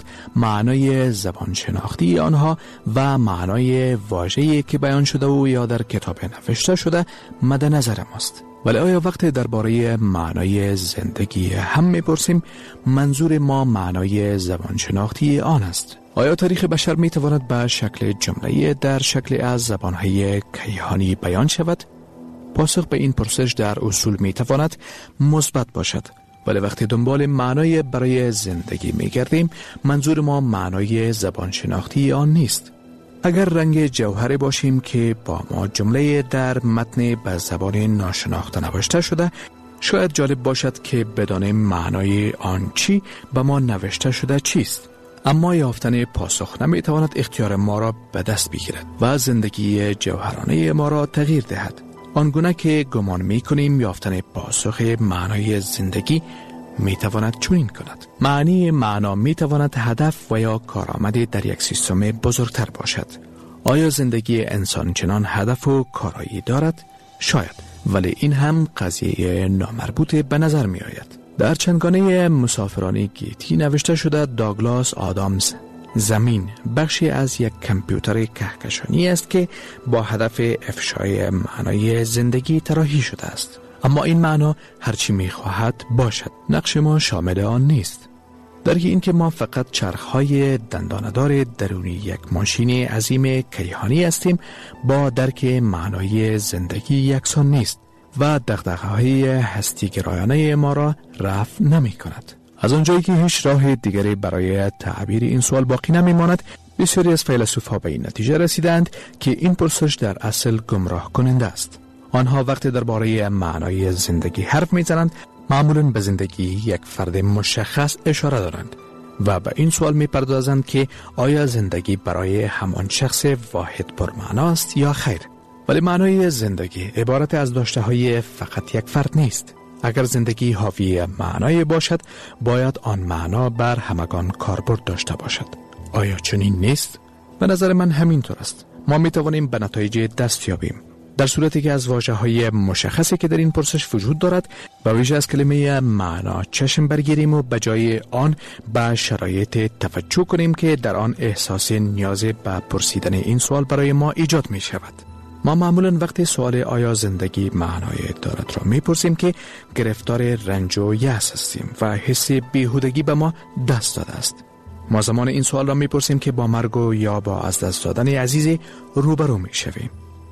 [SPEAKER 17] معنای زبان شناختی آنها و معنای واژه‌ای که بیان شده و یا در کتاب نوشته شده مد نظر ماست. ولی آیا وقتی درباره معنای زندگی هم میپرسیم منظور ما معنای زبان شناختی آن است؟ آیا تاریخ بشر میتواند به شکل جمله‌ای در شکل از زبانهای کیهانی بیان شود؟ پاسخ به این پرسش در اصول میتواند مثبت باشد، ولی وقتی دنبال معنای برای زندگی میگردیم منظور ما معنای زبان شناختی آن نیست. اگر رنگ جوهری باشیم که با ما جمله در متن به زبان ناشناخته نوشته شده، شاید جالب باشد که بدانیم معنای آن چی به ما نوشته شده چیست. اما یافتن پاسخ نمیتواند اختیار ما را به دست بگیرد و زندگی جوهرانه ما را تغییر دهد. آنگونه که گمان میکنیم یافتن پاسخ معنای زندگی میتواند چنین کند. معنی معنا میتواند هدف و یا کارآمد در یک سیستم بزرگتر باشد. آیا زندگی انسان چنان هدف و کارایی دارد؟ شاید، ولی این هم قضیه نامربوط به نظر می آید. در چندگانه مسافران گیتی نوشته شده داگلاس آدامز زمین بخشی از یک کامپیوتر کهکشانی است که با هدف افشای معنای زندگی طراحی شده است. اما این معنا هرچی می‌خواهد باشد، نقش ما شامل آن نیست. در این که ما فقط چرخهای دنداندار درونی یک ماشین عظیم کیهانی هستیم با درک معنای زندگی یکسان نیست و دغدغه‌های هستی گرایانه ما را رفع نمی کند. از آنجایی که هیچ راه دیگری برای تعبیر این سوال باقی نمی ماند، بسیاری از فیلسوف‌ها به این نتیجه رسیدند که این پرسش در اصل گمراه کننده است. آنها وقتی درباره معنای زندگی حرف می‌زنند، معمولاً به زندگی یک فرد مشخص اشاره دارند، و به این سوال می پردازند که آیا زندگی برای همان شخص واحد پرمعنا است یا خیر؟ ولی معنای زندگی عبارت از داشته های فقط یک فرد نیست. اگر زندگی حاوی معنای باشد، باید آن معنا بر همگان کاربرد داشته باشد. آیا چنین نیست؟ به نظر من همینطور است. ما می توانیم به نتایج دست یابیم در صورتی که از واژه‌های مشخصی که در این پرسش وجود دارد به ویژه از کلمه معنا چشم برگیریم و به جای آن به شرایط توجه کنیم که در آن احساس نیاز به پرسیدن این سوال برای ما ایجاد می شود. ما معمولا وقتی سوال آیا زندگی معنای دارد را می پرسیم که گرفتار رنج و یأس هستیم و حس بیهودگی به ما دست داده است. ما زمان این سوال را می پرسیم که با مرگ و یا با از دست دادن عزیزی روبرو می شویم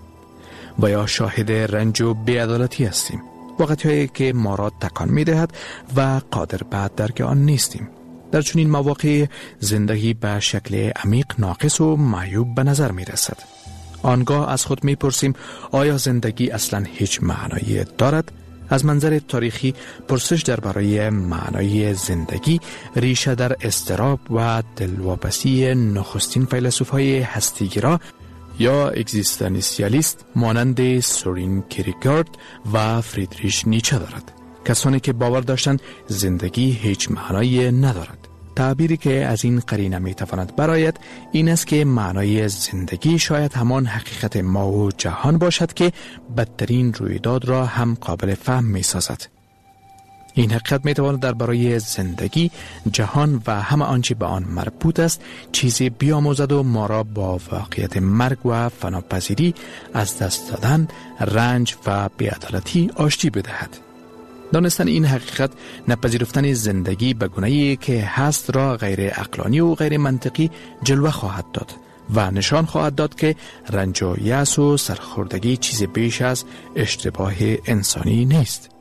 [SPEAKER 17] و یا شاهد رنج و بی‌عدالتی هستیم، وقتی که ما را تکان می دهد و قادر به درک آن نیستیم. در چنین مواقع زندگی به شکل عمیق ناقص و معیوب به نظر می رسد. آنگاه از خود می پرسیم آیا زندگی اصلا هیچ معنایی دارد؟ از منظر تاریخی پرسش درباره معنای زندگی ریشه در اضطراب و دلواپسی نخستین فیلسوف‌های هستیگرا یا اگزیستانسیالیست مانند سورین کیرکگارد و فریدریش نیچه دارد. کسانی که باور داشتند زندگی هیچ معنایی ندارد. تعبیری که از این قرینه می تواند برآید این است که معنای زندگی شاید همان حقیقت ما و جهان باشد که بدترین رویداد را هم قابل فهم می سازد. این حقیقت می تواند درباره زندگی، جهان و همه آنچه به آن مربوط است چیزی بیاموزد و ما را با واقعیت مرگ و فناپذیری، از دست دادن، رنج و بی‌عدالتی آشتی بدهد. دانستن این حقیقت نپذیرفتن زندگی به گونه‌ای که هست را غیر عقلانی و غیر منطقی جلوه خواهد داد و نشان خواهد داد که رنج و یأس و سرخوردگی چیز بیش از اشتباه انسانی نیست.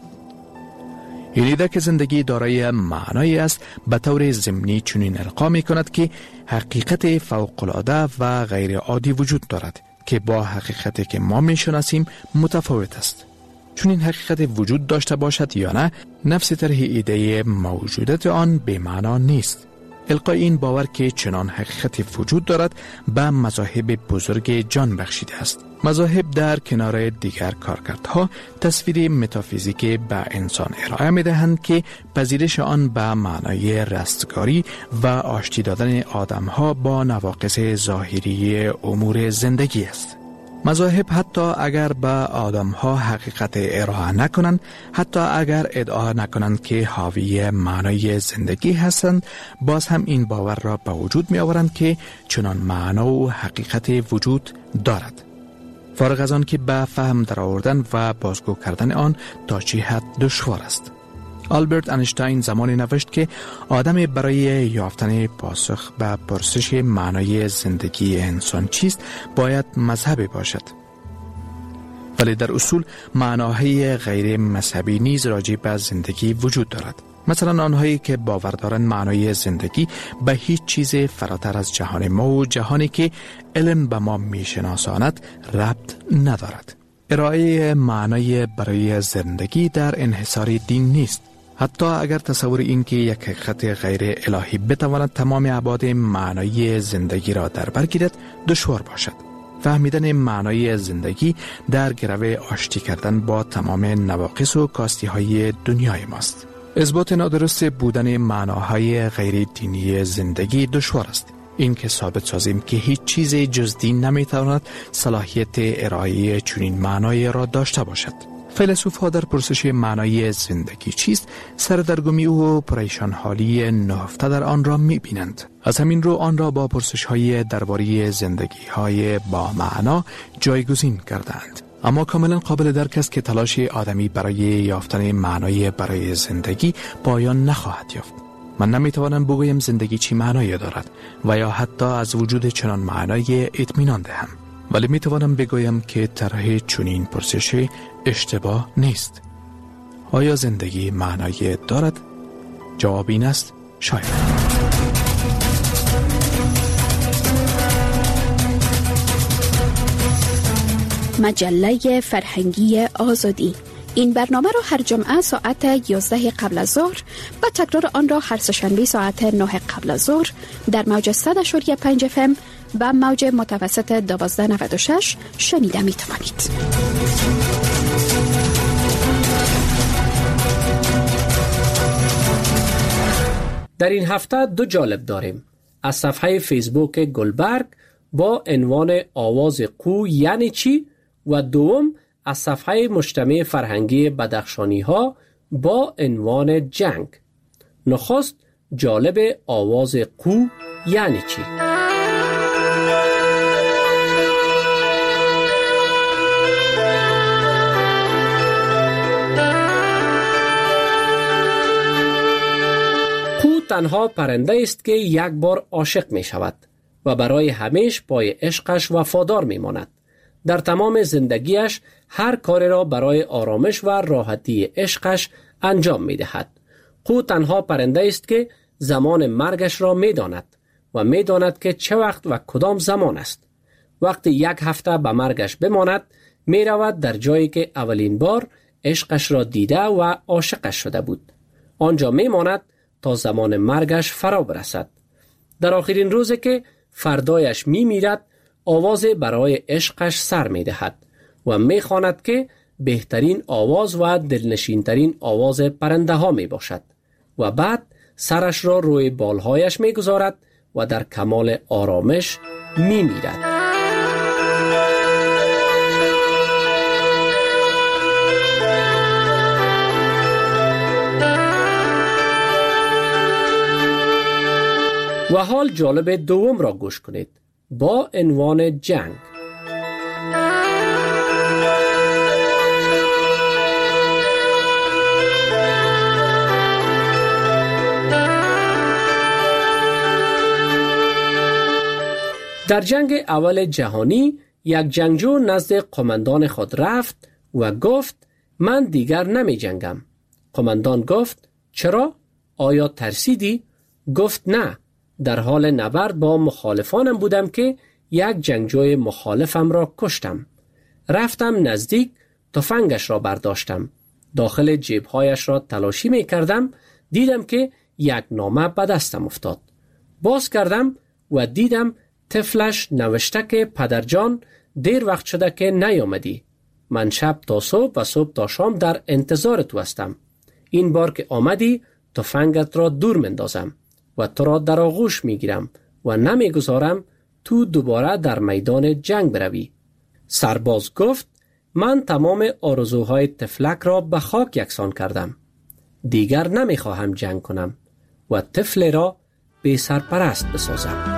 [SPEAKER 17] این ایده که زندگی دارای معنایی است به طور ضمنی چنین القا می کند که حقیقت فوق‌العاده و غیر عادی وجود دارد که با حقیقتی که ما می شناسیم متفاوت است. چون این حقیقت وجود داشته باشد یا نه، نفس طرح ایده موجودیت آن به معنا نیست. القای این باور که چنان حقیقتی وجود دارد به مذاهب بزرگ جان بخشیده است. مذاهب در کنار دیگر کارکردها تصویر متافیزیکی به انسان ارائه می دهند که پذیرش آن به معنای رستگاری و آشتی دادن آدمها با نواقص ظاهری امور زندگی است. مذاهب حتی اگر به آدمها حقیقت ارائه نکنند، حتی اگر ادعا نکنند که حاوی معنای زندگی هستند، باز هم این باور را به وجود می آورند که چنان معنا و حقیقت وجود دارد. فارغ از آن که به فهم در آوردن و بازگو کردن آن تا چه حد دشوار است. آلبرت اینشتین زمانی نوشت که آدم برای یافتن پاسخ به پرسش معنای زندگی انسان چیست باید مذهبی باشد. ولی در اصول معناهای غیر مذهبی نیز راجع به زندگی وجود دارد. مثلا آنهایی که باور دارند معنای زندگی به هیچ چیز فراتر از جهان ما و جهانی که علم به ما میشناساند ربط ندارد. ارائه معنای برای زندگی در انحصار دین نیست. حتی اگر تصور این که یک حقیقت غیر الهی بتواند تمام ابعاد معنای زندگی را در بر گیرد دشوار باشد. فهمیدن معنای زندگی در گرو آشتی کردن با تمام نواقص و کاستی های دنیای ماست. اثبات نادرست بودن معناهای غیر دینی زندگی دشوار است. این که ثابت سازیم که هیچ چیز جز دین نمیتواند صلاحیت ارائه چنین معنای را داشته باشد. فیلسوف‌ها در پرسش معنای زندگی چیست سردرگمی و پریشان حالی نهفته در آن را می‌بینند. از همین رو آن را با پرسش‌های درباره زندگی‌های با معنا جایگزین کردند. اما کاملا قابل درک است که تلاش آدمی برای یافتن معنای برای زندگی پایان نخواهد یافت. من نمیتوانم بگویم زندگی چی معنایی دارد و یا حتی از وجود چنان معنای اطمینان دهم. ولی میتوانم بگویم که طرح چنین پرسش اشتباه نیست. آیا زندگی معنایی دارد؟ جواب این است شاید.
[SPEAKER 15] مجله فرهنگی آزادی، این برنامه را هر جمعه ساعت یازده قبل از ظهر و تکرار آن را هر سه‌شنبه ساعت نه قبل از ظهر در موج صد و پنج اف ام و موج متوسط دوازده نود و شش شنیده می توانید.
[SPEAKER 13] در این هفته دو جالب داریم. از صفحه فیسبوک گلبرگ با عنوان آواز قو یعنی چی و دوم از صفحه مجتمع فرهنگی بدخشانی ها با عنوان جنگ. نخست جالب آواز قو یعنی چی؟ قو تنها پرنده است که یک بار عاشق می شود و برای همیشه پای عشقش وفادار می ماند. در تمام زندگیش هر کاری را برای آرامش و راحتی عشقش انجام می دهد. قو تنها پرنده است که زمان مرگش را می داند و می داند که چه وقت و کدام زمان است. وقتی یک هفته به مرگش بماند می رود در جایی که اولین بار عشقش را دیده و عاشقش شده بود. آنجا می ماند تا زمان مرگش فرا برسد. در آخرین روزی که فردایش می میرد آواز برای عشقش سر می دهد و می خواند که بهترین آواز و دلنشینترین آواز پرنده ها می باشد و بعد سرش را روی بالهایش می گذارد و در کمال آرامش می میرد. و حال جالب دوم را گوش کنید با عنوان جنگ. در جنگ اول جهانی یک جنگجو نزد قماندان خود رفت و گفت من دیگر نمی جنگم. قماندان گفت چرا؟ آیا ترسیدی؟ گفت نه. در حال نبرد با مخالفانم بودم که یک جنگجوی مخالفم را کشتم. رفتم نزدیک، تفنگش را برداشتم. داخل جیبهایش را تلاشی می کردم. دیدم که یک نامه به دستم افتاد. باز کردم و دیدم طفلش نوشته که پدرجان دیر وقت شده که نیامدی. من شب تا صبح و صبح تا شام در انتظار تو هستم. این بار که آمدی تفنگت را دور مندازم و تو را در آغوش می گیرم و نمی گذارم تو دوباره در میدان جنگ بروی. سرباز گفت من تمام آرزوهای طفلک را به خاک یکسان کردم. دیگر نمی خواهم جنگ کنم و طفل را بی سرپرست بسازم.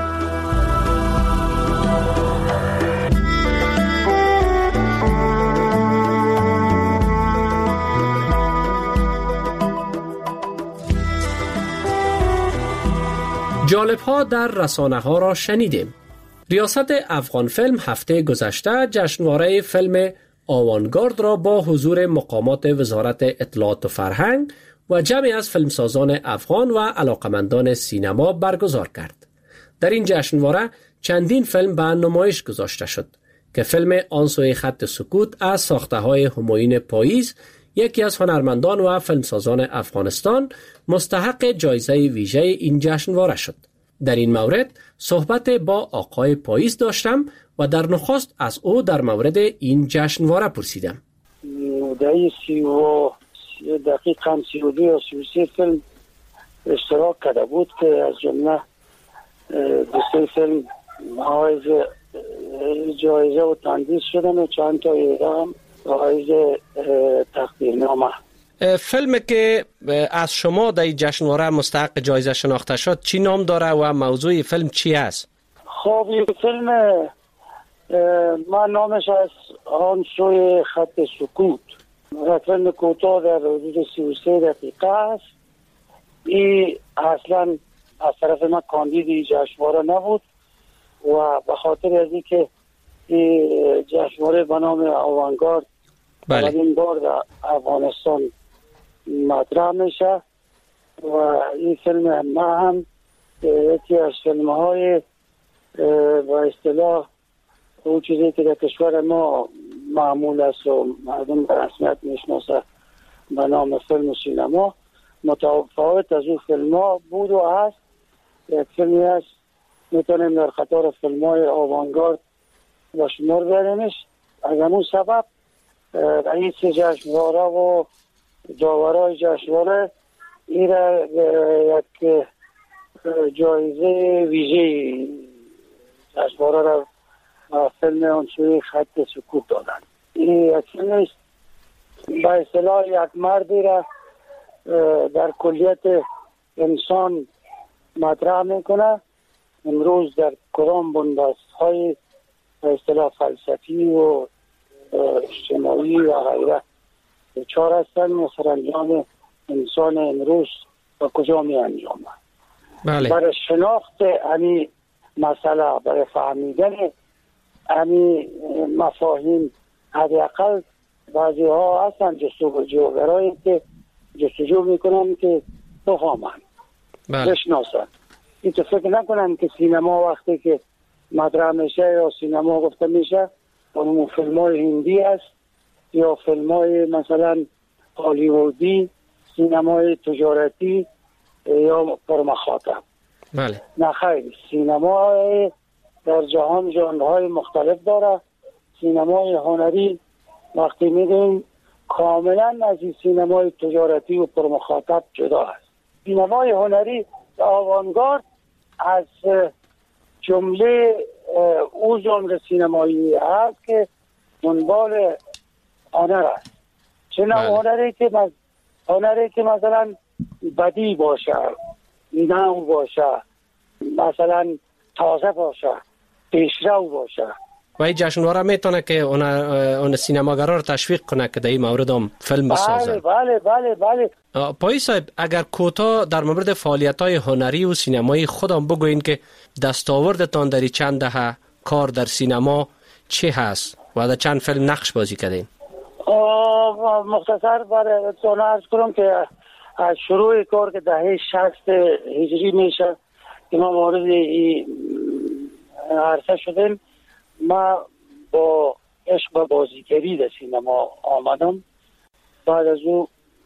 [SPEAKER 13] جالب ها در رسانه ها را شنیدیم. ریاست افغان فیلم هفته گذشته جشنواره فیلم آوانگارد را با حضور مقامات وزارت اطلاعات و فرهنگ و جمعی از فیلمسازان افغان و علاقمندان سینما برگزار کرد. در این جشنواره چندین فیلم به نمایش گذاشته شد که فیلم آن سوی خط سکوت از ساخته های همایون پاییز، یکی از هنرمندان و فیلمسازان افغانستان، مستحق جایزه ویژه این جشنواره شد. در این مورد صحبت با آقای پاییز داشتم و در نخست از او در مورد این جشنواره پرسیدم.
[SPEAKER 18] در سی و دقیقا سی و دو یا سی و سه فیلم اشتراک کرده بود که از جمله دو فیلم حائز جایزه و تندیس شدن و چند تا هم حائز تقدیرنامه.
[SPEAKER 13] فیلمی که از شما در جشنواره مستحق جایزه شناخته شد چی نام داره و موضوع فیلم چی است؟
[SPEAKER 18] خب این فیلم من نامش از آن سوی خط سکوت، فیلم کوتاه در حدود سی و سه دقیقه است. این اصلا از طرف من کاندید جشنواره نبود و به خاطر از این که این جشنواره به نام آوانگارد اولین بار در افغانستان مطرح میشه و این فیلم ما هم یکی از فیلم های با اصطلاح اون چیزی که در کشور ما معمول است و مردم به رسمیت میشناسه به نام فیلم و سینما، متفاوت از اون فیلم ها بود و هست. یک فیلمی هست میتونیم در خطار فیلم های آوانگارد با شمار بیاریمش. از همون سبب رئیس جشنواره و داورای جشنواره این را یک جایزه ویژه جشنواره را فیلم آنچوی خط سکوت دادن. این یک فیلم است به اصطلاح یک مردی را در کلیت انسان مطرح میکنه. امروز در کدام بنبست های به اصطلاح فلسفی و اجتماعی و غیره چهار هستن و سرانجام انسان امروز و کجا می انجامه.
[SPEAKER 13] بله.
[SPEAKER 18] برای شناخت همی مسئله، برای فهمیدن همی مفاهیم، حداقل بعضی ها هستن جستجوگرایی که جستجو میکنن که بفهمن،
[SPEAKER 13] بله.
[SPEAKER 18] بشناسن. این تو فکر نکنن که سینما وقتی که مطرح میشه یا سینما گفته میشه اون فیلم های هندی است یا فیلم های مثلا هالیوودی، سینمای تجارتی یا پرمخاطب.
[SPEAKER 13] بله.
[SPEAKER 18] نه خیر، سینما در جهان ژانرهای مختلف داره. سینمای هنری وقتی میگیم کاملا از این سینمای تجارتی و پرمخاطب جدا است. سینمای هنری آوانگارد از جمله او ژانر سینمایی هست که دنبال هنر است. چنان هنری که مز... هنری که مثلا بدی باشه، نو باشه، مثلا تازه باشه، پیشرو باشه.
[SPEAKER 13] و این جشنواره میتونه که اون اون سینماگرا رو تشویق کنه که در این مورد هم فیلم بسازه.
[SPEAKER 18] بله بله بله بله.
[SPEAKER 13] پایی صاحب اگر کوتاه در مورد فعالیت‌های هنری و سینمایی خودم بگوین که دستاوردتان در چند دهه کار در سینما چی هست و در چند فیلم نقش بازی کردین؟
[SPEAKER 18] مختصر براتون عرض کنم که از شروع کار که دهه شصت هجری میشه که ما وارد این عرصه شدیم، ما با عشق و بازیگری در سینما آمدم. بعد از او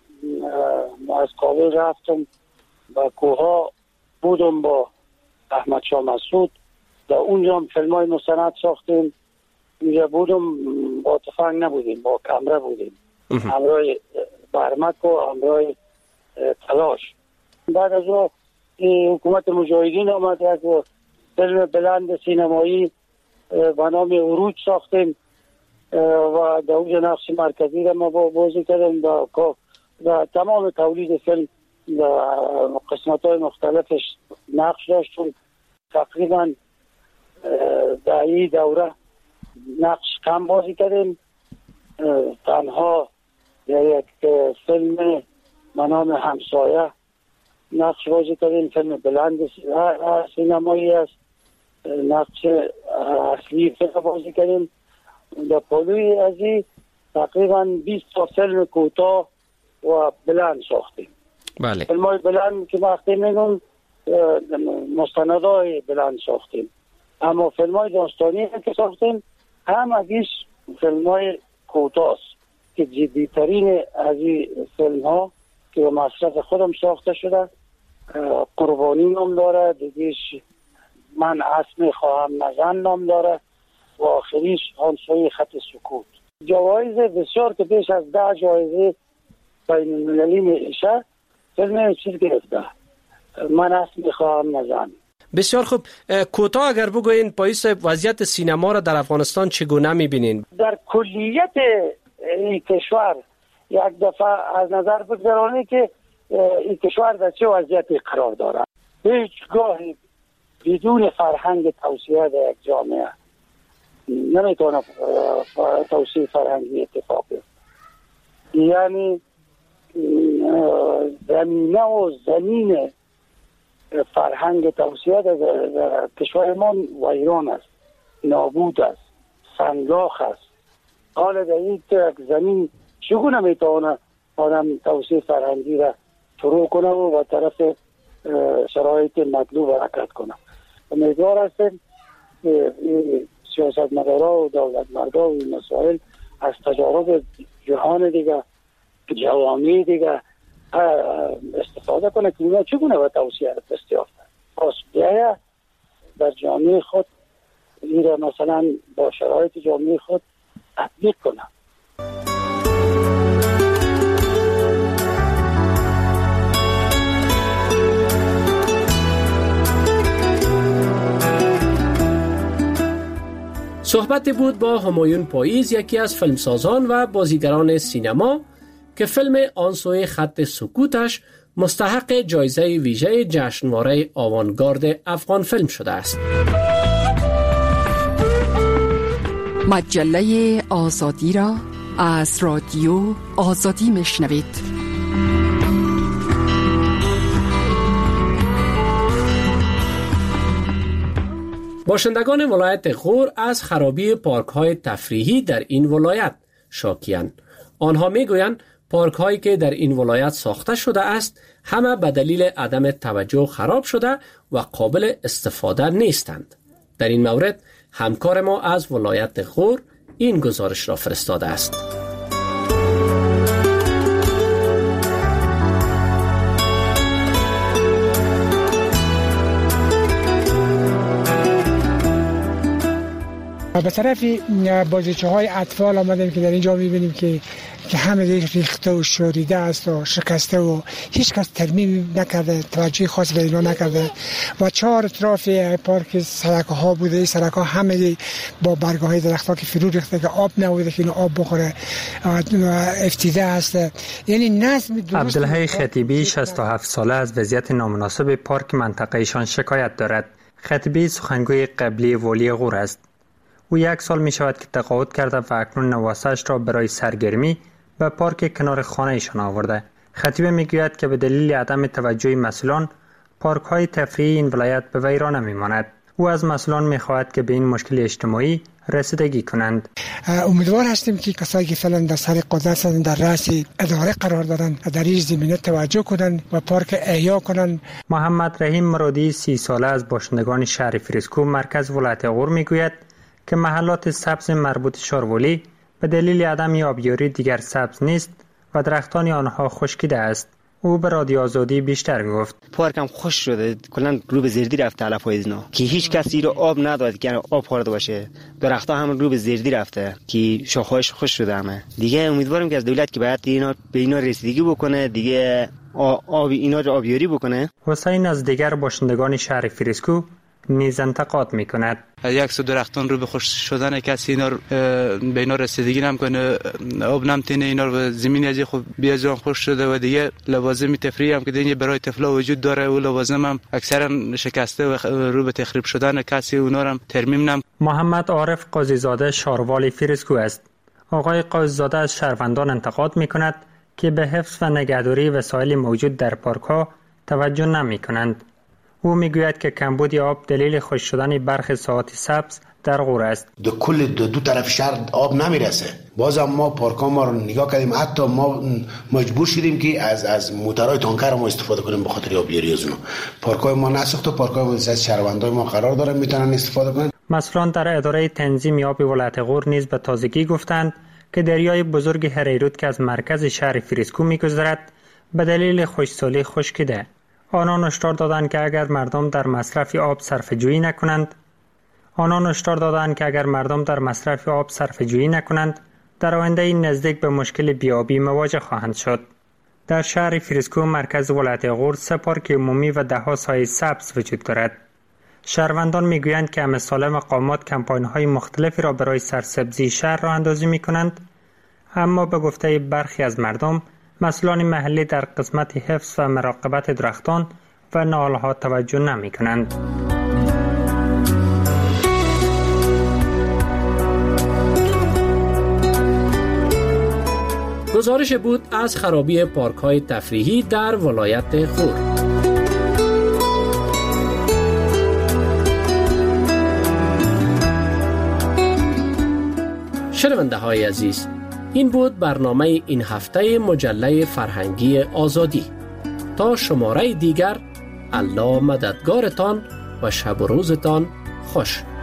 [SPEAKER 18] از کابل رفتم و کوها بودم با احمد شاه مسعود، در اونجا هم فیلم های مستند ساختیم. اینجا بودم با تفنگ نبودیم، با کمره بودیم، همراه برمک و همراه تلاش. بعد از او حکومت مجاهدین آمد و فیلم بلند سینمایی به نام عروج ساختیم و در اونجا نقش مرکزی را ما بازی کردیم و تمام تولید فیلم و قسمت های مختلفش نقش داشتیم. تقریبا در این دوره نقش کم بازی کردیم. تنها در یک فیلم به نام همسایه نقش بازی کردیم، فیلم بلند سینمایی است. نقش اصلی فیلم بازی کردیم. در پالوی از این تقریبا بیست تا فیلم کوتاه و بلند ساختیم.
[SPEAKER 13] بله.
[SPEAKER 18] فیلم های بلند که وقتی میگم مستندهای بلند ساختیم، اما فیلم های داستانی که ساختیم هم ازیش فیلم های کوتاه است که جدیترین از این فیلم ها که به مصرف خودم ساخته شده. قربانی نام داره، دیگهش من اسم خواهم نزن نام داره و آخریش آنچوی خط سکوت. جوایز بسیار که بیش از ده جایزه بین المللی میشه فیلم چیز گرفته، من اسم خواهم نزن.
[SPEAKER 13] بسیار خوب. کوتاه اگر بگوین پاییس وضعیت سینما را در افغانستان چگونه میبینین؟
[SPEAKER 18] در کلیت این کشور یک دفعه از نظر بگذارانی که این کشور در چه وضعیتی قرار داره. هیچگاهی بدون فرهنگ توسعه در یک جامعه نمیتونه توسعه فرهنگی اتفاق بیفته. یعنی زمینه و زمین فرهنگ توسعه در کشور ما ویران است، نابود است، سنگلاخ است. حالا در این زمین چگونه میتونه آدم توسعه فرهنگی را شروع کنه و به طرف شرایط مطلوب حرکت کنه. امیدوار هستیم که سیاست مدارا و دولت مردا و این مسائل از تجارب جهان دیگه، جوامع دیگه استفاده کنه که اونا چگونه به توسعه دست یافتن. پس بیایه در جامعه خود این را مثلا با شرایط جامعه خود تطبیق کنه.
[SPEAKER 13] صحبت بود با همایون پاییز، یکی از فیلمسازان و بازیگران سینما که فیلم آن سوی خط سکوتش مستحق جایزه ویژه جشنواره آوانگارد افغان فیلم شده است.
[SPEAKER 14] مجله آزادی را از رادیو آزادی میشنوید.
[SPEAKER 13] باشندگان ولایت غور از خرابی پارک های تفریحی در این ولایت شاکی‌اند. آنها میگویند پارک هایی که در این ولایت ساخته شده است همه به دلیل عدم توجه خراب شده و قابل استفاده نیستند. در این مورد همکار ما از ولایت غور این گزارش را فرستاده است.
[SPEAKER 19] به طرف بازیچه های اطفال آمدیم که در اینجا میبینیم که که همه ریخته و شوریده است و شکسته و هیچ کس ترمیم نکرده، توجه خاص به اینا نکرده و چهار اطراف پارک سرک ها بوده. این سرک ها همه با برگه های درخت ها که فرو ریخته که آب نبوده که اینو آب بخوره، افتیده است. یعنی نظم درست.
[SPEAKER 21] عبدالحی خطیبی شصت و هفت ساله از وضعیت نامناسب پارک منطقه‌شان شکایت دارد. خطیبی سخنگوی قبلی والی غور است. او یک سال می شود که تقاعد کرده و اکنون نواسش را برای سرگرمی به پارک کنار خانه ایشان آورده. خطیب می گوید که به دلیل عدم توجه مسئولان پارک های تفریحی این ولایت به ویرانه می ماند. او از مسئولان می خواهد که به این مشکل اجتماعی رسیدگی کنند.
[SPEAKER 19] امیدوار هستیم که کسایی که فعلا در سر قدرت در رأس اداره قرار دارند در این زمینه توجه کنند و پارک احیا کنند.
[SPEAKER 21] محمد رحیم مرادی سی ساله از باشندگان شهر فریسکو مرکز ولایت غور می گوید که محلات سبز مربوط شارولی به دلیل عدم آبیاری دیگر سبز نیست و درختان آنها خشکیده است. او به رادیو آزادی بیشتر گفت.
[SPEAKER 22] پارک هم خوش شده، کلا رو به زردی رفته علف های اینا که هیچ کسی رو آب نداد که آب خورده باشه. درخت‌ها هم رو به زردی رفته که شاخه‌هاش خوش شده همه. دیگه امیدوارم که از دولت که باید اینا به اینا رسیدگی بکنه، دیگه آب اینا رو آبیاری بکنه.
[SPEAKER 21] حسین از دیگر باشندگان شهر فریسکو نیز انتقاد میکند.
[SPEAKER 23] یک سو درختان رو به خوش شدن کسی اینا به اینا رسیدگی نمیکنه، آب نمیتونه اینا رو زمین از خود بیازان خوش شده و دیگه لوازم تفریحی هم که دیگه برای طفلا وجود داره و لوازم هم اکثرا شکسته و رو به تخریب شدن کسی اونا هم ترمیم نم.
[SPEAKER 21] محمد عارف قاضیزاده شاروالی فریسکو است. آقای قاضیزاده از شهروندان انتقاد میکند که به حفظ و نگهداری وسایل موجود در پارک ها توجه نمیکنند. او میگوید که کمبود آب دلیل خشک شدن برخی ساحات سبز در غور است.
[SPEAKER 24] دو کل دو, دو طرف شهر آب نمیرسه. بازم ما پارک‌ها ما رو نگاه کردیم، حتی ما مجبور شدیم که از از موتورهای تانکر ما استفاده کنیم به خاطر آبیاری از اونها. پارک‌های ما نساخته، پارک‌های ما از شهروندای ما قرار داره میتونن استفاده کنن.
[SPEAKER 21] مسئولان در اداره تنظیم آب ولایت غور نیز به تازگی گفتند که دریای بزرگ هریرود که از مرکز شهر فریسکو میگذرد به دلیل خشکسالی خشکیده. آنان هشدار دادند که اگر مردم در مصرف آب صرفه‌جویی نکنند آنان هشدار دادند که اگر مردم در مصرف آب صرفه‌جویی نکنند در آینده نزدیک به مشکل بیابی مواجه خواهند شد. در شهر فریسکو مرکز ولایت غور سه پارک عمومی و ده‌ها سایه سبز وجود دارد. شهروندان میگویند که امثال مقامات کمپاین‌های مختلفی را برای سرسبزی شهر راه اندازی می‌کنند، اما به گفته برخی از مردم مسئولان محلی در قسمت حفظ و مراقبت درختان و نهال‌ها توجه نمی‌کنند.
[SPEAKER 13] گزارش بود از خرابی پارک‌های تفریحی در ولایت غور. شنونده های عزیز، این بود برنامه این هفته مجله فرهنگی آزادی. تا شماره دیگر، الله مددگارتان و شب و روزتان خوش.